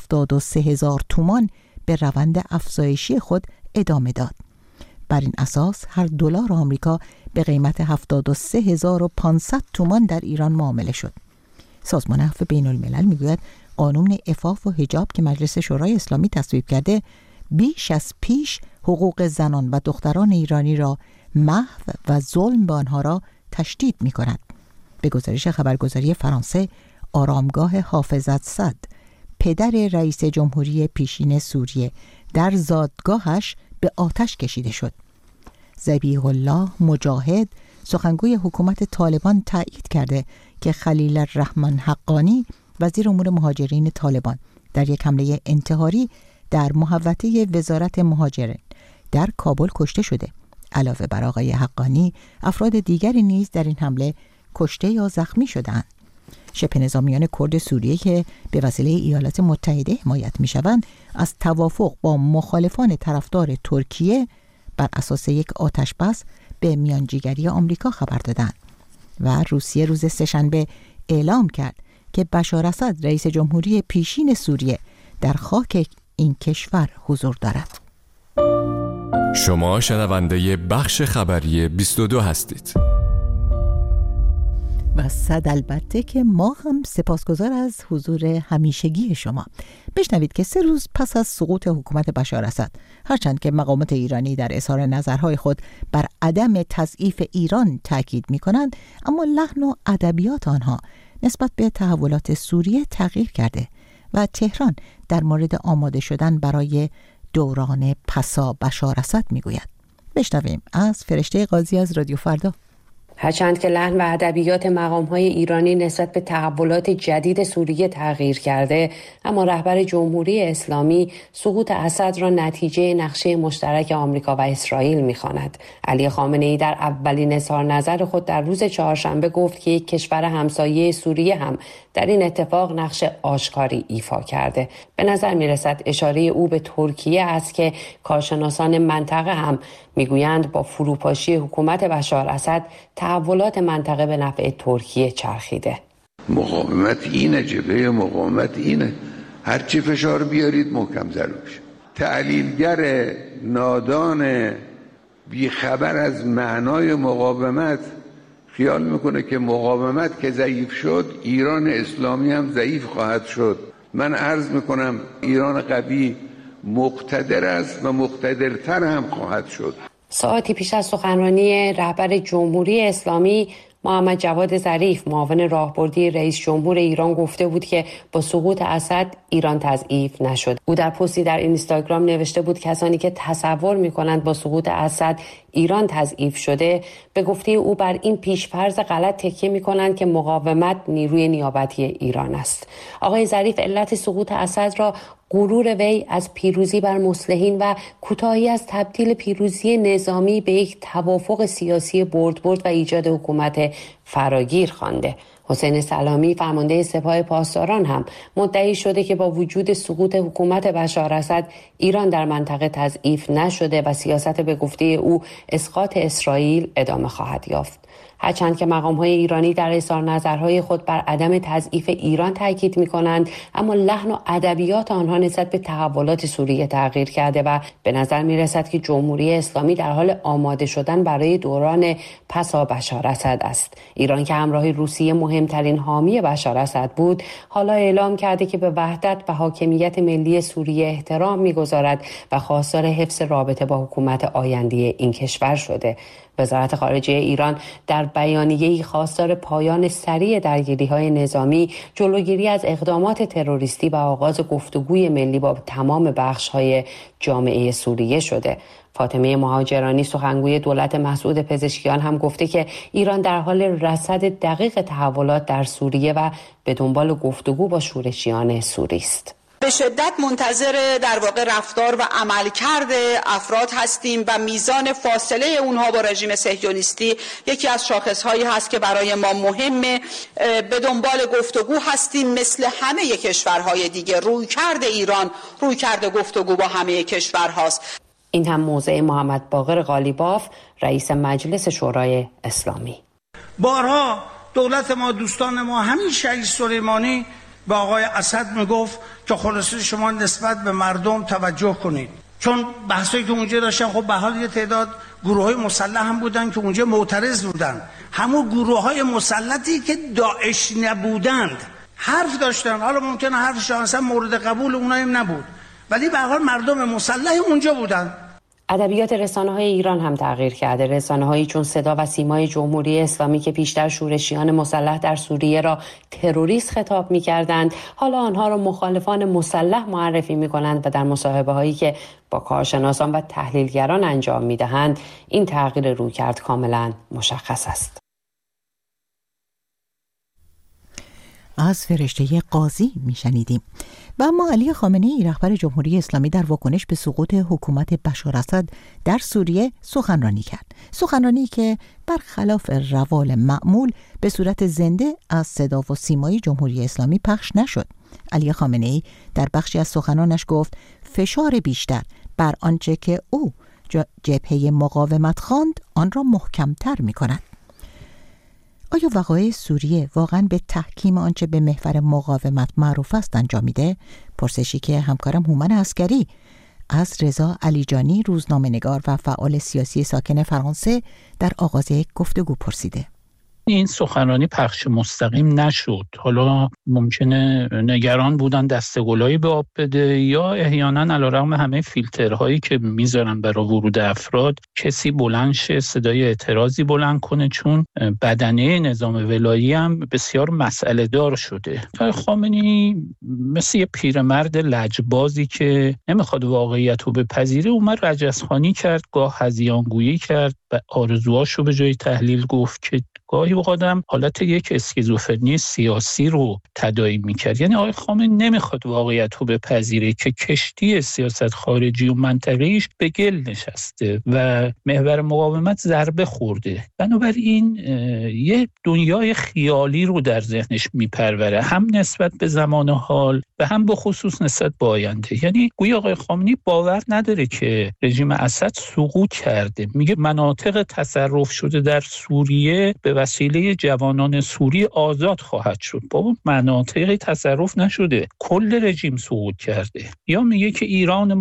73,000 تومان به روند افزایشی خود ادامه داد. بر این اساس هر دلار آمریکا به قیمت 73,500 تومان در ایران معامله شد. سازمان عفو بین الملل میگوید قانون عفاف و حجاب که مجلس شورای اسلامی تصویب کرده بیش از پیش حقوق زنان و دختران ایرانی را محو و ظلم به آنها را تشدید می کند. به گزارش خبرگزاری فرانسه، آرامگاه حافظ الاسد پدر رئیس جمهوری پیشین سوریه در زادگاهش به آتش کشیده شد. ذبیح الله مجاهد سخنگوی حکومت طالبان تایید کرده که خلیل الرحمن حقانی وزیر امور مهاجرین طالبان در یک حمله انتحاری در محوطه وزارت مهاجرین در کابل کشته شده. علاوه بر آقای حقانی، افراد دیگری نیز در این حمله کشته یا زخمی شدند. شبه نظامیان کرد سوریه که به وسیله ایالات متحده حمایت می‌شوند، از توافق با مخالفان طرفدار ترکیه بر اساس یک آتش‌بس به میانجیگری آمریکا خبر دادند و روسیه روز سه‌شنبه اعلام کرد که بشار اسد رئیس جمهوری پیشین سوریه در خاک این کشور حضور دارد. شما شنونده بخش خبری 22 هستید. و صد البته که ما هم سپاسگزار از حضور همیشگی شما. بشنوید که 3 روز پس از سقوط حکومت بشار اسد، هرچند که مقامات ایرانی در اظهار نظرهای خود بر عدم تضعیف ایران تاکید می‌کنند، اما لحن و ادبیات آنها نسبت به تحولات سوریه تغییر کرده و تهران در مورد آماده شدن برای دوران پسا بشار اسد میگوید. بشنویم از فرشته قاضی از رادیو فردا. هرچند که لحن و ادبیات مقام‌های ایرانی نسبت به تحولات جدید سوریه تغییر کرده، اما رهبر جمهوری اسلامی سقوط اسد را نتیجه نقشه مشترک آمریکا و اسرائیل می‌خواند. علی خامنه‌ای در اولین اظهار نظر خود در روز چهارشنبه گفت که یک کشور همسایه سوریه هم در این اتفاق نقش آشکاری ایفا کرده. به نظر می‌رسد اشاره او به ترکیه است که کارشناسان منطقه هم میگویند با فروپاشی حکومت بشار اسد تحولات منطقه به نفع ترکیه چرخیده. مقاومت اینه، جبهه مقاومت اینه، هرچی فشار بیارید محکم ضرب بشه. تحلیلگر نادان بیخبر از معنای مقاومت خیال میکنه که مقاومت که ضعیف شد ایران اسلامی هم ضعیف خواهد شد. من عرض میکنم ایران قوی مقتدر است و مقتدرتر هم خواهد شد. ساعتی پیش از سخنرانی رهبر جمهوری اسلامی، محمد جواد ظریف معاون راهبردی رئیس جمهور ایران گفته بود که با سقوط اسد ایران تضعیف نشد. او در پستی در اینستاگرام نوشته بود کسانی که تصور می‌کنند با سقوط اسد ایران تضعیف شده، به گفته او بر این پیش‌فرض غلط تکیه می‌کنند که مقاومت نیروی نیابتی ایران است. آقای ظریف علت سقوط اسد را غرور وی از پیروزی بر مصلحین و کوتاهی از تبدیل پیروزی نظامی به یک توافق سیاسی برد و ایجاد حکومت فراگیر خوانده. حسین سلامی فرمانده سپاه پاسداران هم مدعی شده که با وجود سقوط حکومت بشار اسد ایران در منطقه تضعیف نشده و سیاست به گفته او اسقاط اسرائیل ادامه خواهد یافت. هرچند که مقام‌های ایرانی در اظهار نظرهای خود بر عدم تضعیف ایران تاکید می‌کنند، اما لحن و ادبیات آنها نسبت به تحولات سوریه تغییر کرده و به نظر می‌رسد که جمهوری اسلامی در حال آماده شدن برای دوران پسا بشار اسد است. ایران که همراه روسیه مهمترین حامی بشار اسد بود، حالا اعلام کرده که به وحدت و حاکمیت ملی سوریه احترام می‌گذارد و خواستار حفظ رابطه با حکومت آینده این کشور شده. وزارت خارجه ایران در بیانیه‌ای خواستار پایان سریع درگیری‌های نظامی، جلوگیری از اقدامات تروریستی و آغاز گفتگوی ملی با تمام بخش‌های جامعه سوریه شده. فاطمه مهاجرانی سخنگوی دولت مسعود پزشکیان هم گفته که ایران در حال رصد دقیق تحولات در سوریه و به دنبال گفتگو با شورشیان سوری است. به شدت منتظر در واقع رفتار و عملکرد افراد هستیم و میزان فاصله اونها با رژیم صهیونیستی یکی از شاخصهایی هست که برای ما مهمه. به دنبال گفتگو هستیم مثل همه کشورهای دیگه. رویکرد ایران رویکرد گفتگو با همه کشورهاست. این هم موضع محمد باقر قالیباف رئیس مجلس شورای اسلامی. بارها دولت ما، دوستان ما، همین شهید سلیمانی به آقای اسد میگفت که خلاصه شما نسبت به مردم توجه کنید، چون بحثایی که اونجا داشتن خب به حال یه تعداد گروه‌های مسلح هم بودن که اونجا معترض بودن، همون گروه‌های مسلحی که داعش نبودند حرف داشتن. حالا ممکنه حرفشون اصلا مورد قبول اونها هم نبود، ولی به هر حال مردم مسلح اونجا بودن. ادبیات رسانه‌های ایران هم تغییر کرده. رسانه‌هایی چون صدا و سیمای جمهوری اسلامی که پیشتر شورشیان مسلح در سوریه را تروریست خطاب می‌کردند، حالا آنها را مخالفان مسلح معرفی می‌کنند و در مصاحبه‌هایی که با کارشناسان و تحلیلگران انجام می‌دهند، این تغییر رویکرد کاملاً مشخص است. از فرشته قاضی میشنیدیم. و اما علی خامنه‌ای رهبر جمهوری اسلامی در واکنش به سقوط حکومت بشار اسد در سوریه سخنرانی کرد. سخنرانی که برخلاف روال معمول به صورت زنده از صدا و سیمای جمهوری اسلامی پخش نشد. علی خامنه‌ای در بخشی از سخنانش گفت فشار بیشتر بر آنچه که او جبهه مقاومت خواند آن را محکم‌تر می‌کند. آیا وقایع سوریه واقعاً به تحکیم آنچه به محور مقاومت معروف است انجام میده؟ پرسشی که همکارم هومن عسکری از رضا علیجانی، روزنامه‌نگار و فعال سیاسی ساکن فرانسه، در آغاز یک گفتگو پرسیده. این سخنرانی پخش مستقیم نشد. حالا ممکنه نگران بودن دسته‌گلایی به آب بده، یا احیانا علیرغم همه فیلترهایی که میذارن برای ورود افراد کسی بلند شه صدای اعتراضی بلند کنه، چون بدنه نظام ولایی هم بسیار مسئله دار شده. خامنه‌ای مثل یه پیرمرد لجبازی که نمیخواد واقعیت رو بپذیره اومد رجزخوانی کرد، گاه هذیانگویی کرد و آرزوهاشو به جای تحلیل گفت که گاهی آدم حالت یک اسکیزوفرنی سیاسی رو تداعی میکرد. یعنی آقای خامنه‌ای نمیخواد واقعیت رو بپذیره که کشتی سیاست خارجی و منطقه‌ایش به گل نشسته و محور مقاومت ضربه خورده. بنابراین یه دنیای خیالی رو در ذهنش میپروره، هم نسبت به زمان حال و هم به خصوص نسبت به آینده. یعنی گویا آقای خامنه‌ای باور نداره که رژیم اسد سقوط کرده. میگه مناطق تصرف شده در سوریه به وسیله جوانان سوری آزاد خواهد شد. با اون مناطقی تصرف نشده، کل رژیم سقوط کرده. یا میگه که ایران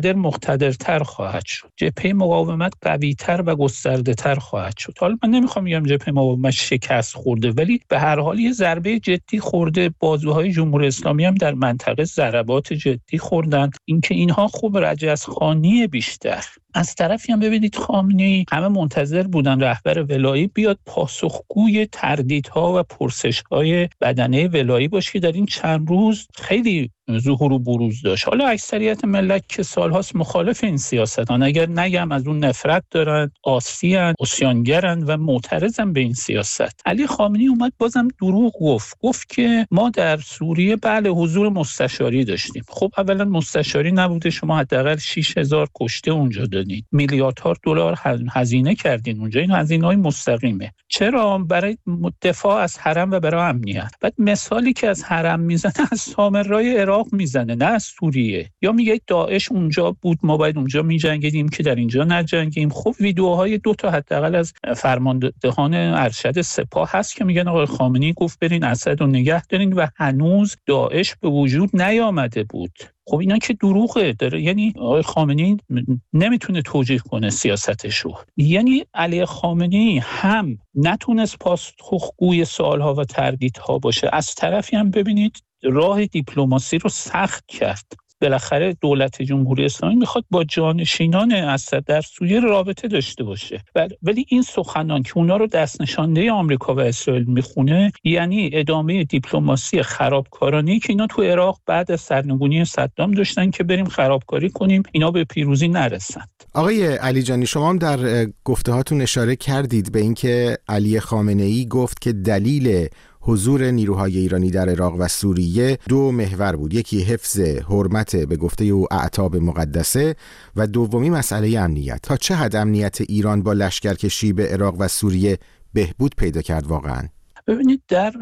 مقتدرتر خواهد شد، جبهه مقاومت قوی‌تر و گسترده‌تر خواهد شد. حالا من نمیخوام بگم جبهه مقاومت شکست خورده، ولی به هر حال یه ضربه جدی خورده. بازوهای جمهوری اسلامی هم در منطقه ضربات جدی خوردن. اینکه اینها خوب رجزخوانی بیشتر. از طرفی هم ببینید خامنه‌ای همه منتظر بودن رهبر ولایی بیاد پاسخگوی تردیدها و پرسش‌های بدنه ولایی باشه که در این چند روز خیلی ظهور و بروز داشت. حالا اکثریت ملت که سالهاست مخالف این سیاستان، اگر نگم از اون نفرت دارن، عاصی‌اند، عصیانگرند و معترضن به این سیاست. علی خامنه‌ای اومد بازم دروغ گفت که ما در سوریه بله حضور مستشاری داشتیم. خب اولا مستشاری نبوده، شما حداقل 6000 کشته اونجا دادید، میلیاردها دلار هزینه کردین اونجا. این هزینه‌های مستقیمه. چرا؟ برای دفاع از حرم و برای امنیت. بعد مثالی که از حرم میزنه از سامرای عراق میزنه، نه از سوریه. یا میگه داعش اونجا بود، ما باید اونجا میجنگیدیم که در اینجا نجنگیم. خب ویدیوهای 2 تا حداقل از فرماندهان ارشد سپاه هست که میگن آقای خامنه‌ای گفت برین اسد رو نگه دارین و هنوز داعش به وجود نیامده بود. خب اینا که دروغه داره، یعنی آقای خامنه‌ای نمیتونه توجیه کنه سیاستشو. یعنی علی خامنه‌ای هم نتونست پاسخگوی سوالها و تردیدها باشه، از طرفی هم ببینید راه دیپلماسی رو سخت کرد. بالاخره دولت جمهوری اسلامی میخواد با جانشینان اسد در سوریه رابطه داشته باشه، ولی این سخنان که اونا رو دست نشانده آمریکا و اسرائیل میخونه یعنی ادامه دیپلماسی خرابکارانه‌ای که اینا تو عراق بعد از سرنگونی صدام داشتن که بریم خرابکاری کنیم، اینا به پیروزی نرسند. آقای علی جانی، شما هم در گفته‌هاتون اشاره کردید به اینکه علی خامنه‌ای گفت که دلیل حضور نیروهای ایرانی در عراق و سوریه 2 محور بود. یکی حفظ حرمت به گفته او اعتاب مقدسه و دومی مسئله امنیت. تا چه حد امنیت ایران با لشکرکشی به عراق و سوریه بهبود پیدا کرد واقعاً؟ ببینید در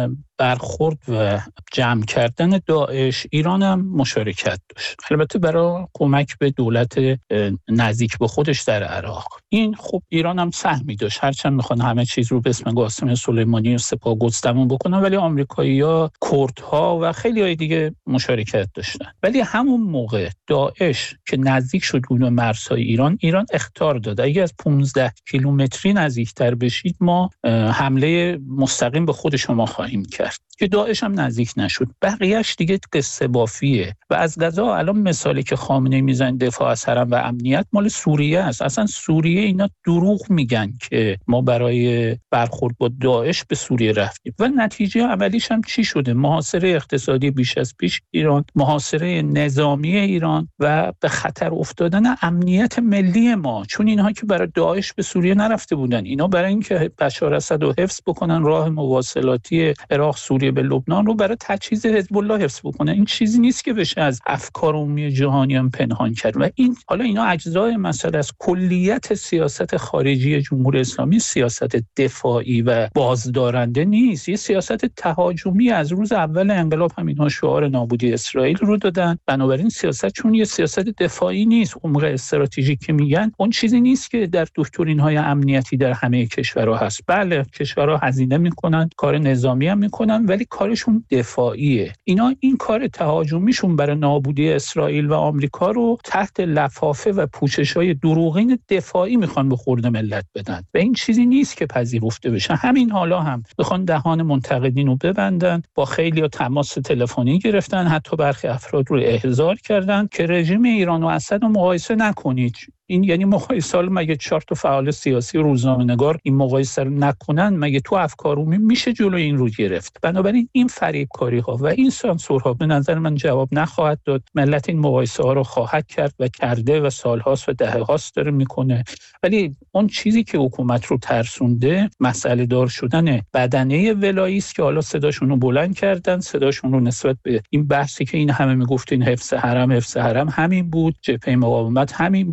برخورد و جمع کردن داعش ایران هم مشارکت داشت، البته برای کمک به دولت نزدیک به خودش در عراق. این خب ایران هم سهمی داشت، هرچند میخوان همه چیز رو به اسم قاسم سلیمانی و سپاه گستمون بکنن، ولی آمریکایی‌ها، کردها و خیلی های دیگه مشارکت داشتن. ولی همون موقع داعش که نزدیک شد به مرزهای ایران اخطار داد اگه از 15 کیلومتری نزدیکتر بشید ما حمله مستقیم به خود شما خواهیم کرد، که داعش هم نزدیک نشد. بقیهش دیگه قصه بافیه. و از قضا الان مثالی که خامنه‌ای میزنه دفاع از حرم و امنیت مال سوریه است. اصلا سوریه اینا دروغ میگن که ما برای برخورد با داعش به سوریه رفتیم و نتیجه عملیش هم چی شده؟ محاصره اقتصادی بیش از پیش ایران، محاصره نظامی ایران و به خطر افتادن امنیت ملی ما، چون اینها که برای داعش به سوریه نرفته بودن، اینا برای اینکه بشار اسد رو حفظ بکنن، راه مواصلاتی عراق سوریه به لبنان رو برای تجهیز حزب الله حفظ بکنن. این چیزی نیست که بشه از افکار عمومی جهانی هم پنهان کرد. و این حالا اینا اجزای مسئله از کلیت سیاست خارجی جمهوری اسلامی، سیاست دفاعی و بازدارنده نیست، یه سیاست تهاجمی. از روز اول انقلاب همینها شعار نابودی اسرائیل رو دادن. بنابراین سیاست چون یه سیاست دفاعی نیست، عمق استراتژیک که میگن اون چیزی نیست که در دکترین‌های امنیتی در همه کشورها هست. بله کشورها هزینه میکنن، کار نظامی هم میکنن، ولی کارشون دفاعیه. اینا این کار تهاجمیشون برای نابودی اسرائیل و آمریکا رو تحت لفافه و پوشش‌های دروغین دفاعی میخوان به خورد ملت بدن و این چیزی نیست که پذیرفته بشه. همین حالا هم بخوان دهان منتقدین رو ببندن، با خیلی‌ها تماس تلفنی گرفتن، حتی برخی افراد رو احضار کردن که رژیم ایران و اسد رو مقایسه نکنید. این یعنی مقایسه، مگه 4 تا فعال سیاسی روزنامه‌نگار این مقایسه رو نکنن؟ مگه تو افکار عمومی میشه جلوی این رو گرفت؟ بنابراین این فریبکاری‌ها و این سانسورها به نظر من جواب نخواهد داد. ملت این مقایسه‌ها رو خواهد کرد و کرده و سال‌هاست و دهه‌هاست داره میکنه. ولی اون چیزی که حکومت رو ترسونده مسئله دار شدن بدنه ولایی است که حالا صداشون رو بلند کردن، صداشون رو نسبت به این بحثی که این همه میگفتین حفظ حرم همین بود، جبهه مقاومت همین بود، سیاست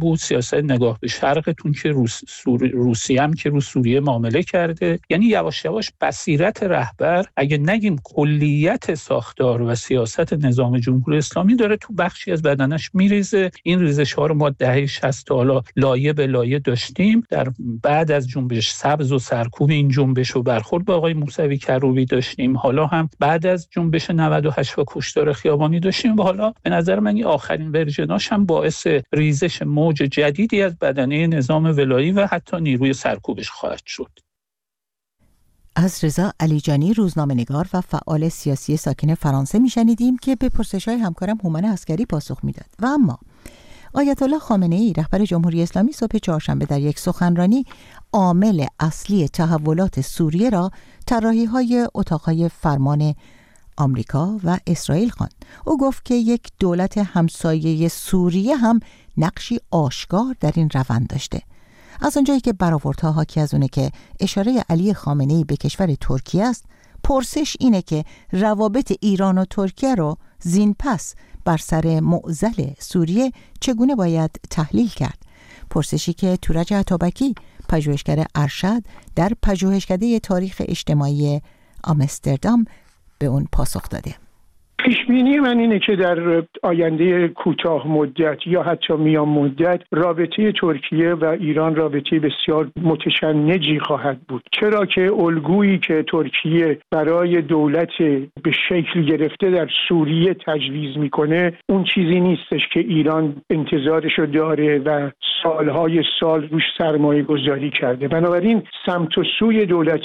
سیاست نگاه به شرقتون که روسیه هم که رو سوریه معامله کرده. یعنی یواش یواش بصیرت رهبر، اگه نگیم کلیت ساختار و سیاست نظام جمهوری اسلامی، داره تو بخشی از بدنش میریزه. این ریزش‌ها رو ما دهه 60 تا حالا لایه به لایه داشتیم. در بعد از جنبش سبز و سرکوب این جنبش و برخورد با آقای موسوی کروبی داشتیم، حالا هم بعد از جنبش 98 و کشتار خیابانی داشتیم و حالا به نظر من این آخرین ورژناش هم باعث ریزش موج جدیدی از بدنه نظام ولایی و حتی نیروی سرکوبش خواهد شد. از رضا علیجانی، روزنامه‌نگار و فعال سیاسی ساکن فرانسه میشنیدیم که به پرسش‌های همکارم هومن عسکری پاسخ میداد. و اما آیت الله خامنه‌ای رهبر جمهوری اسلامی صبح چهارشنبه در یک سخنرانی عامل اصلی تحولات سوریه را طراحی‌های اتاق‌های فرمان آمریکا و اسرائیل خواند. او گفت که یک دولت همسایه سوریه هم نقشی آشکار در این روند داشته. از اونجایی که برآوردها حاکی از اونه که اشاره علی خامنه‌ای به کشور ترکیه است، پرسش اینه که روابط ایران و ترکیه رو زین پس بر سر معضل سوریه چگونه باید تحلیل کرد؟ پرسشی که تورج عطابکی، پژوهشگر ارشد در پژوهشکده تاریخ اجتماعی آمستردام، به اون پاسخ داده. پیشبینی من اینه که در آینده کوتاه مدت یا حتی میان مدت رابطه ترکیه و ایران رابطه بسیار متشنجی خواهد بود، چرا که الگویی که ترکیه برای دولت به شکل گرفته در سوریه تجویز میکنه اون چیزی نیستش که ایران انتظارشو داره و سالهای سال روش سرمایه گذاری کرده. بنابراین سمت و سوی دولت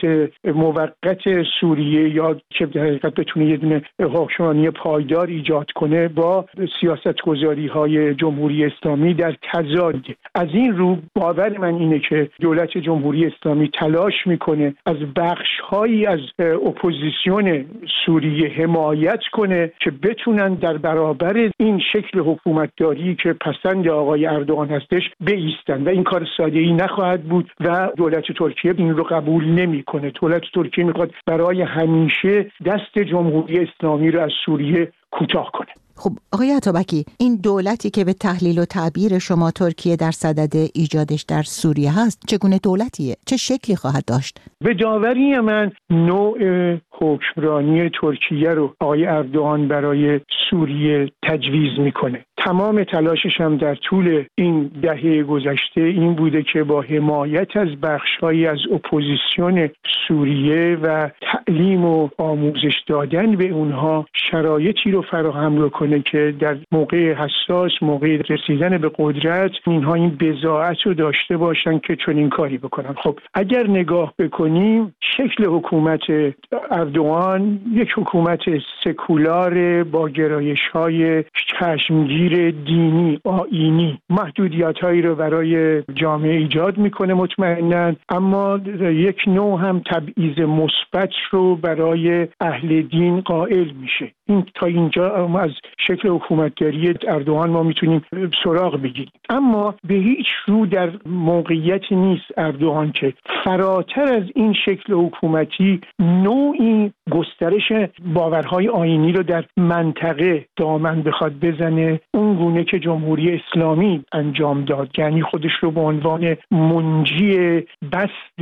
موقت سوریه یا که در حقیقت بتونه یه دونه حکمرانی پایدار ایجاد کنه با سیاست‌گذاری‌های جمهوری اسلامی در تضاد. از این رو باور من اینه که دولت جمهوری اسلامی تلاش میکنه از بخش‌هایی از اپوزیسیون سوریه حمایت کنه که بتونن در برابر این شکل حکومتداری که پسند آقای اردوغان هستش بایستن و این کار ساده‌ای نخواهد بود و دولت ترکیه این رو قبول نمیکنه. دولت ترکیه میخواد برای همیشه دست جمهوری اسلامی رو از سوریه کوتاه کنه. خب آقای عطابکی، این دولتی که به تحلیل و تعبیر شما ترکیه در صدد ایجادش در سوریه هست چگونه دولتیه؟ چه شکلی خواهد داشت؟ به داوری من نوع حکمرانی ترکیه رو آقای اردوغان برای سوریه تجویز میکنه. تمام تلاشش هم در طول این دهه گذشته این بوده که با حمایت از بخش‌هایی از اپوزیسیون سوریه و تعلیم و آموزش دادن به اونها شرایطی رو فراهم کنه که در موقع حساس، موقع رسیدن به قدرت، اینها این بضاعت رو داشته باشن که چنین کاری بکنن. خب اگر نگاه بکنیم شکل حکومت اردوغان یک حکومت سکولار با گرایش‌های چشمگیر دینی، آیینی، محدودیت‌هایی رو برای جامعه ایجاد میکنه مطمئناً، اما یک نوع هم تبعیض مثبت رو برای اهل دین قائل میشه. این تا اینجا از شکل حکومتداری اردوغان ما میتونیم سراغ بگیریم، اما به هیچ رو در موقعیتی نیست اردوغان که فراتر از این شکل حکومتی نوعی گسترش باورهای آیینی رو در منطقه دامن بخواد بزنه، اون گونه که جمهوری اسلامی انجام داد، یعنی خودش رو به عنوان منجی بسط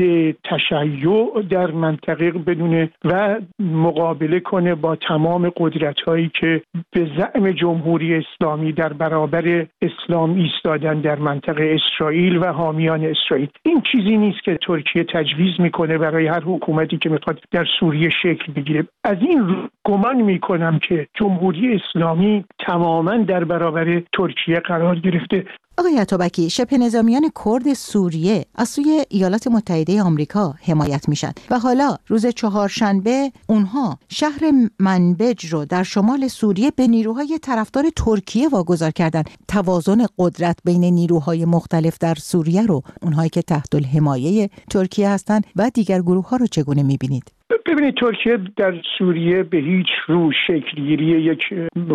تشیع در منطقه بدونه و مقابله کنه با تمام قدرت‌هایی که به زعم جمهوری اسلامی در برابر اسلام ایستادن در منطقه اسرائیل و حامیان اسرائیل. این چیزی نیست که ترکیه تجویز میکنه برای هر حکومتی که میخواد در سوریه شکل بگیره. از این رو گمان میکنم که جمهوری اسلامی تماما در برابر ترکیه قرار گرفته. آقای عطابکی، شبه نظامیان کرد سوریه از سوی ایالات متحده آمریکا حمایت میشن و حالا روز چهارشنبه اونها شهر منبج رو در شمال سوریه به نیروهای طرفدار ترکیه واگذار کردن. توازن قدرت بین نیروهای مختلف در سوریه رو، اونهایی که تحت الحمایه ترکیه هستن و دیگر گروه ها رو چگونه میبینید؟ ببینید ترکیه در سوریه به هیچ رو شکلگیری یک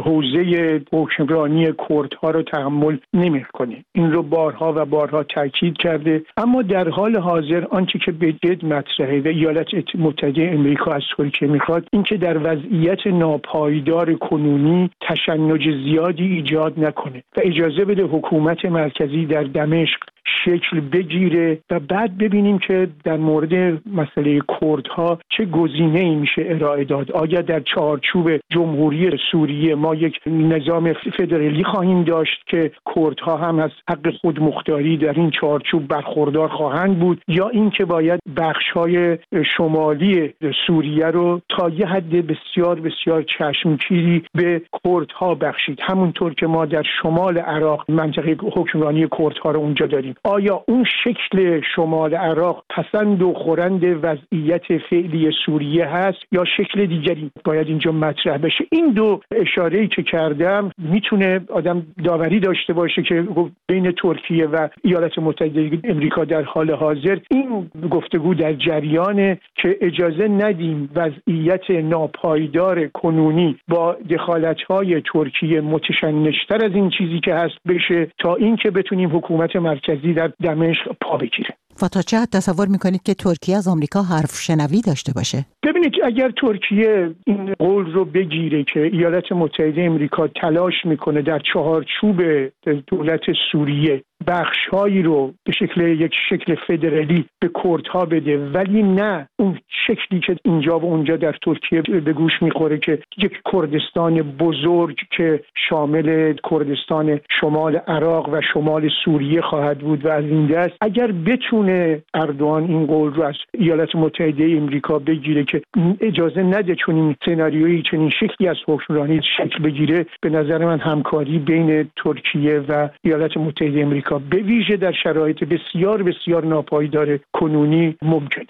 حوزه حکمرانی کردها رو تحمل نمی‌کنه. این رو بارها و بارها تاکید کرده، اما در حال حاضر آنچه که به جد مطرحه و ایالات متحده آمریکا از ترکیه میخواد این که در وضعیت ناپایدار کنونی تشنج زیادی ایجاد نکنه و اجازه بده حکومت مرکزی در دمشق شکل بگیره و بعد ببینیم که در مورد مسئله کردها چه گزینه‌ای میشه ارائه داد. آیا در چارچوب جمهوری سوریه ما یک نظام فدرالی خواهیم داشت که کردها هم از حق خودمختاری در این چارچوب برخوردار خواهند بود، یا اینکه باید بخش‌های شمالی سوریه رو تا یه حد بسیار بسیار چشمگیری به کردها بخشید، همونطور که ما در شمال عراق منطقه حکمرانی کردها رو اونجا داریم. آیا اون شکل شمال عراق پسند و خورند وضعیت فعلی سوریه هست یا شکل دیگری باید اینجا مطرح بشه؟ این دو اشاره‌ای که کردم میتونه آدم داوری داشته باشه که بین ترکیه و ایالات متحده آمریکا در حال حاضر این گفتگو در جریانه که اجازه ندیم وضعیت ناپایدار کنونی با دخالت‌های ترکیه متشنج‌تر از این چیزی که هست بشه تا اینکه بتونیم حکومت مرکزی در دمشق پا بگیره. و تا چه حد تصور میکنید که ترکیه از آمریکا حرف شنوی داشته باشه؟ ببینید اگر ترکیه این قول رو بگیره که ایالات متحده آمریکا تلاش میکنه در چهارچوب دولت سوریه بخش‌هایی رو به یک شکل فدرالی به کردها بده، ولی نه اون شکلی که اینجا و اونجا در ترکیه به گوش میخوره که یک کردستان بزرگ که شامل کردستان شمال عراق و شمال سوریه خواهد بود و از این دست اگر بتونه اردوغان این قول رو از ایالات متحده آمریکا بگیره که اجازه نده چون این سناریویی چنین شکلی از حکمرانی شکل بگیره، به نظر من همکاری بین ترکیه و ایالات متحده آمریکا به ویژه در شرایط بسیار بسیار ناپایدار کنونی ممکنه.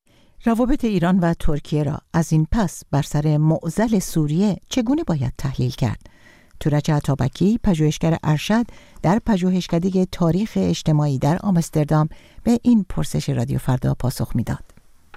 روابط ایران و ترکیه را از این پس بر سر معضل سوریه چگونه باید تحلیل کرد؟ تورج عطابکی، پژوهشگر ارشد در پژوهشکده تاریخ اجتماعی در آمستردام، به این پرسش رادیو فردا پاسخ میداد.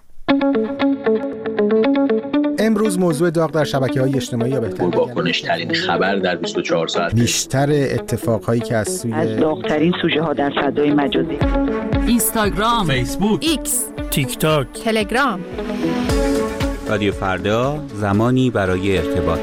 امروز موضوع داغ در شبکه‌های اجتماعی یا بهتر واکنش‌ترین خبر در 24 ساعت، بیشتر اتفاقهایی که از داغ‌ترین سوژه‌ها در فضای مجازی، اینستاگرام، فیسبوک، ایکس، تیک تاک، تلگرام. رادیو فردا، زمانی برای ارتباط.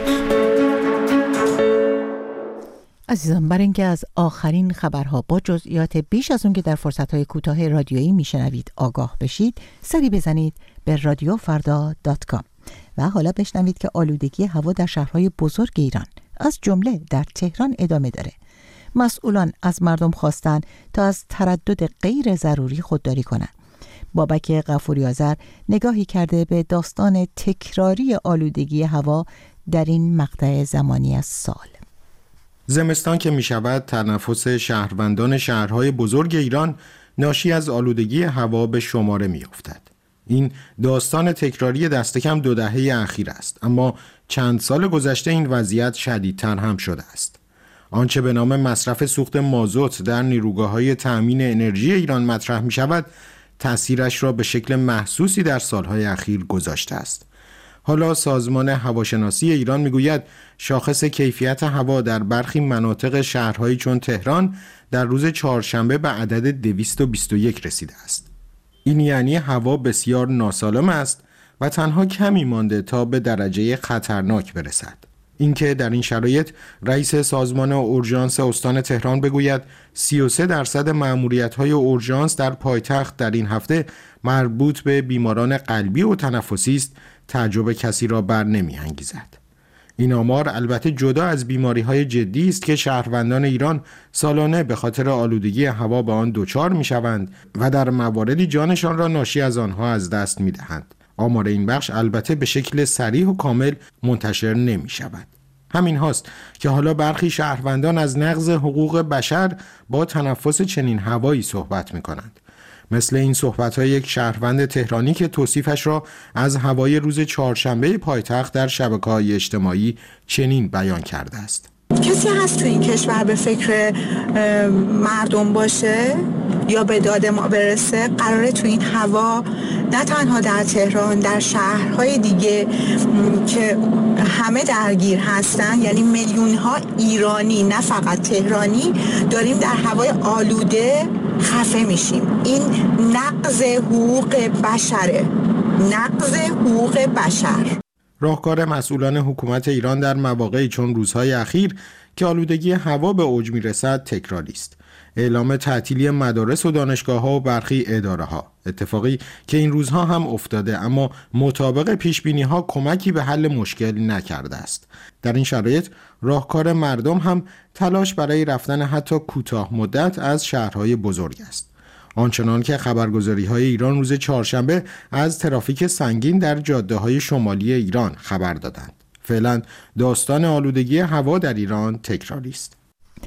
عزیزان، برای اینکه از آخرین خبرها با جزئیات بیش از اون که در فرصت‌های کوتاه رادیویی میشنوید آگاه بشید، سری بزنید به radiofrda.com و حالا بشنوید که آلودگی هوا در شهرهای بزرگ ایران از جمله در تهران ادامه داره. مسئولان از مردم خواستن تا از تردد غیر ضروری خودداری کنند. بابک غفوری آذر نگاهی کرده به داستان تکراری آلودگی هوا در این مقطع زمانی از سال. زمستان که می شود تنفس شهروندان شهرهای بزرگ ایران ناشی از آلودگی هوا به شماره می افتد. این داستان تکراری دست کم 2 دهه اخیر است، اما چند سال گذشته این وضعیت شدیدتر هم شده است. آنچه به نام مصرف سوخت مازوت در نیروگاه‌های تأمین انرژی ایران مطرح می شود، تأثیرش را به شکل محسوسی در سالهای اخیر گذاشته است. حالا سازمان هواشناسی ایران میگوید شاخص کیفیت هوا در برخی مناطق شهرهایی چون تهران در روز چهارشنبه به عدد 221 رسیده است. این یعنی هوا بسیار ناسالم است و تنها کمی مانده تا به درجه خطرناک برسد. اینکه در این شرایط رئیس سازمان اورژانس استان تهران بگوید 33% مأموریت‌های اورژانس در پایتخت در این هفته مربوط به بیماران قلبی و تنفسی است، تعجب کسی را بر نمی‌انگیزد. این آمار البته جدا از بیماری‌های جدی است که شهروندان ایران سالانه به خاطر آلودگی هوا به آن دچار می‌شوند و در مواردی جانشان را ناشی از آنها از دست می‌دهند. آمار این بخش البته به شکل صریح و کامل منتشر نمی‌شود. همین هاست که حالا برخی شهروندان از نقض حقوق بشر با تنفس چنین هوایی صحبت می‌کنند. مثل این صحبت‌های یک شهروند تهرانی که توصیفش را از هوای روز چهارشنبه پایتخت در شبکه‌های اجتماعی چنین بیان کرده است. کسی هست تو این کشور به فکر مردم باشه یا به داد ما برسه؟ قراره تو این هوا نه تنها در تهران، در شهرهای دیگه که همه درگیر هستن، یعنی میلیون ها ایرانی نه فقط تهرانی داریم در هوای آلوده خفه میشیم. این نقض حقوق بشره، نقض حقوق بشر. راهکار مسئولان حکومت ایران در مواقعی چون روزهای اخیر که آلودگی هوا به اوج میرسد تکراری است. اعلام تعطیلی مدارس و دانشگاه‌ها و برخی اداره‌ها، اتفاقی که این روزها هم افتاده اما مطابق پیش‌بینی‌ها کمکی به حل مشکل نکرده است. در این شرایط راهکار مردم هم تلاش برای رفتن حتی کوتاه مدت از شهرهای بزرگ است. آنچنان که خبرگزاری‌های ایران روز چهارشنبه از ترافیک سنگین در جاده‌های شمالی ایران خبر دادند. فعلا داستان آلودگی هوا در ایران تکراری است.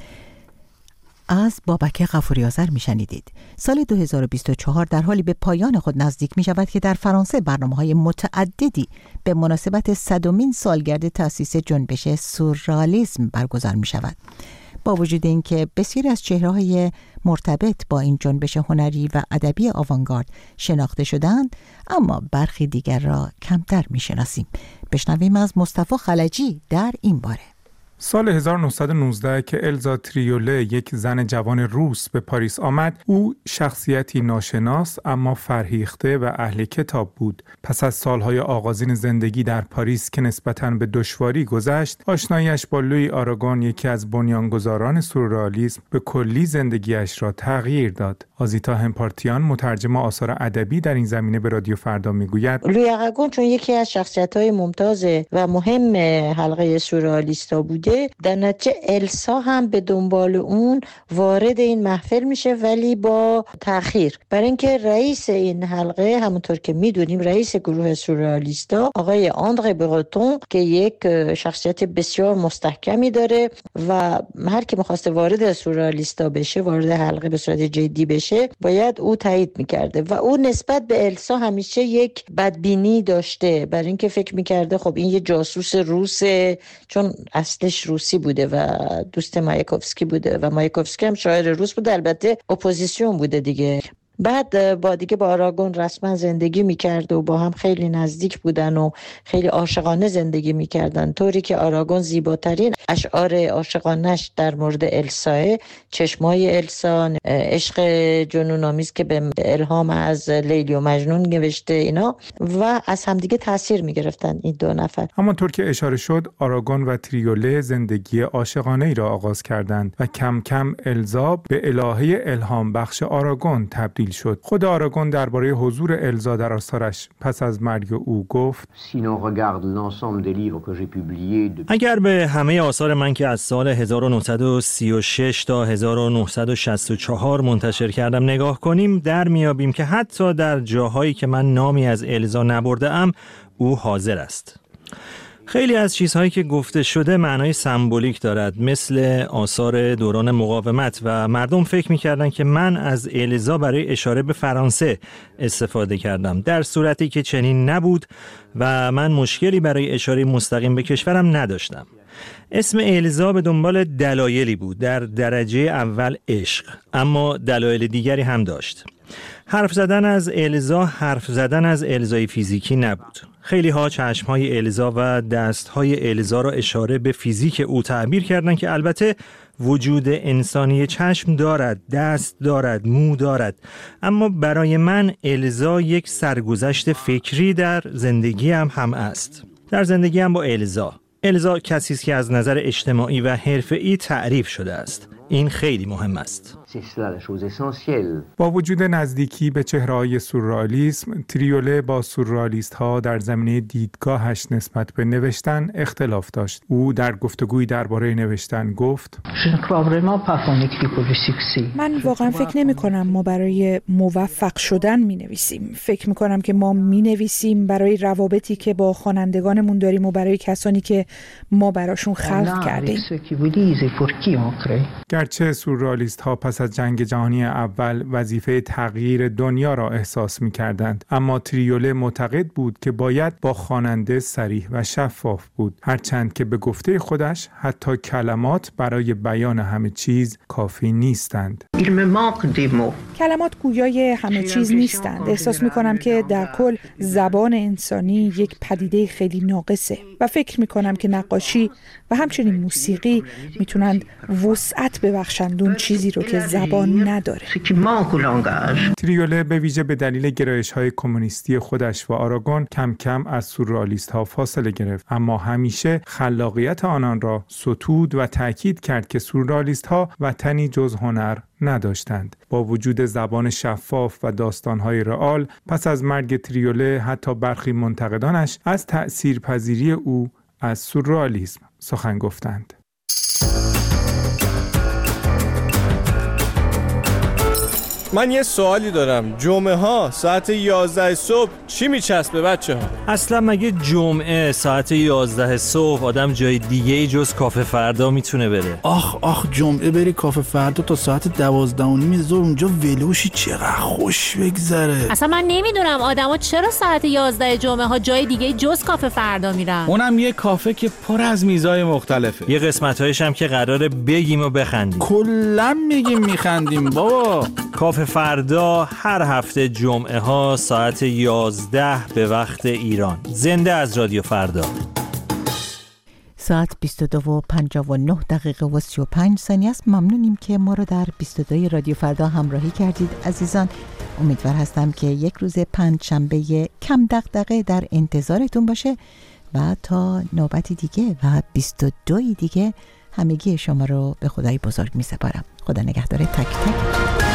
از بابک غفوری آذر میشنیدید. سال 2024 در حالی به پایان خود نزدیک می شود که در فرانسه برنامه‌های متعددی به مناسبت 100مین سالگرد تأسیس جنبش سورئالیسم برگزار می شود. با وجود اینکه بسیاری از چهره‌های مرتبط با این جنبش هنری و ادبی آوانگارد شناخته شدند، اما برخی دیگر را کمتر میشناسیم. بشنویم از مصطفی خلجی در این باره. سال 1919 که الزا تریوله، یک زن جوان روس، به پاریس آمد، او شخصیتی ناشناس اما فرهیخته و اهل کتاب بود. پس از سالهای آغازین زندگی در پاریس که نسبتاً به دشواری گذشت، آشنایش با لویی آراگون، یکی از بنیانگذاران سورئالیسم، به کلی زندگیش را تغییر داد. آزیتا همپارتیان، مترجم آثار ادبی در این زمینه، به رادیو فردا میگوید لویی آراگون چون یکی از شخصیت‌های ممتاز و مهم حلقه سورئالیستا بود، در نتیجه السا هم به دنبال اون وارد این محفل میشه، ولی با تأخیر. برای اینکه رئیس این حلقه، همونطور که میدونیم رئیس گروه سورئالیستا، آقای آندره برتون، که یک شخصیت بسیار مستحکمی داره و هر کی میخواسته وارد سورئالیستا بشه، وارد حلقه به صورت جدی بشه، باید او تایید میکرده و او نسبت به السا همیشه یک بدبینی داشته، برای اینکه فکر میکرده خب این یه جاسوس روسه، چون اصلش روسی بوده و دوست مایاکوفسکی بوده و مایاکوفسکی هم شاعر روس بوده، البته اپوزیسیون بوده دیگه. بعد با آراگون رسما زندگی میکرد و با هم خیلی نزدیک بودن و خیلی عاشقانه زندگی میکردن، طوری که آراگون زیباترین اشعار عاشقانش در مورد السا، چشمای السا، عشق جنون‌آمیز که به الهام از لیلی و مجنون نوشته، اینا، و از همدیگه تاثیر میگرفتن این دو نفر. همانطور که اشاره شد، آراگون و تریوله زندگی عاشقانه ای را آغاز کردند و کم کم الزا به الهه الهام بخش آراگون تبدیل شد. خود آراگون درباره حضور الزا در آثارش پس از مرگ او گفت: اگر به همه آثار من که از سال 1936 تا 1964 منتشر کردم نگاه کنیم، در میابیم که حتی در جاهایی که من نامی از الزا نبرده ام، او حاضر است. خیلی از چیزهایی که گفته شده معنای سمبولیک دارد، مثل آثار دوران مقاومت، و مردم فکر می‌کردند که من از الزا برای اشاره به فرانسه استفاده کردم، در صورتی که چنین نبود و من مشکلی برای اشاره مستقیم به کشورم نداشتم. اسم الزا به دنبال دلایلی بود، در درجه اول عشق، اما دلایل دیگری هم داشت. حرف زدن از الزای فیزیکی نبود. خیلی ها چشمهای الزا و دستهای الزا را اشاره به فیزیک او تعبیر کردند که البته وجود انسانی چشم دارد، دست دارد، مو دارد، اما برای من الزا یک سرگذشت فکری در زندگیم هم است. در زندگیم با الزا کسی است که از نظر اجتماعی و حرفه‌ای تعریف شده است. این خیلی مهم است. با وجود نزدیکی به چهره‌های سورئالیسم، تریوله با سورئالیست‌ها در زمینه دیدگاهش نسبت به نوشتن اختلاف داشت. او در گفتگویی درباره نوشتن گفت: من واقعا فکر نمی‌کنم ما برای موفق شدن می‌نویسیم. فکر می‌کنم که ما می‌نویسیم برای روابطی که با خوانندگانمون داریم و برای کسانی که ما براشون خلق کردیم. گرچه سورئالیست‌ها پس پس از جنگ جهانی اول وظیفه تغییر دنیا را احساس می‌کردند، اما تریوله معتقد بود که باید با خواننده صریح و شفاف بود، هرچند که به گفته خودش حتی کلمات برای بیان همه چیز کافی نیستند. کلمات گویای همه چیز نیستند. احساس می‌کنم که در کل زبان انسانی یک پدیده خیلی ناقصه و فکر می‌کنم که نقاشی و همچنین موسیقی میتونند وسعت ببخشند اون چیزی رو که زبان نداره. تریوله به ویژه به دلیل گرایش‌های کمونیستی خودش و آراگون کم کم از سورئالیست‌ها فاصله گرفت، اما همیشه خلاقیت آنان را ستود و تأکید کرد که سورئالیست‌ها وطنی جز هنر نداشتند. با وجود زبان شفاف و داستان‌های رئال، پس از مرگ تریوله حتی برخی منتقدانش از تأثیرپذیری او از سورئالیسم سخن گفتند. من یه سوالی دارم. جمعه ها ساعت 11 صبح چی میچسبه بچه ها؟ اصلا مگه جمعه ساعت 11 صبح آدم جای دیگه جز کافه فردا میتونه بره؟ آخ جمعه بری کافه فردا تا ساعت 12:30 ظهر اونجا ولوشی چقدر خوش بگذره. اصلا من نمیدونم آدما چرا ساعت 11 جمعه ها جای دیگه جز کافه فردا میرن. اونم یه کافه که پر از میزای مختلفه. یه قسمت‌هایش هم که قراره بگیم و بخندیم. کلاً میگیم میخندیم بابا. کافه فردا هر هفته جمعه ها ساعت 11 به وقت ایران. زنده از رادیو فردا. ساعت 22:59 و 35 ثانیه است. ممنونیم که ما رو در 22 رادیو فردا همراهی کردید عزیزان. امیدوار هستم که یک روز پنجشنبه کم دغدغه در انتظارتون باشه و تا نوبتی دیگه و 22 دیگه همگی شما رو به خدای بزرگ می سپارم. خدا نگهدار تک تک.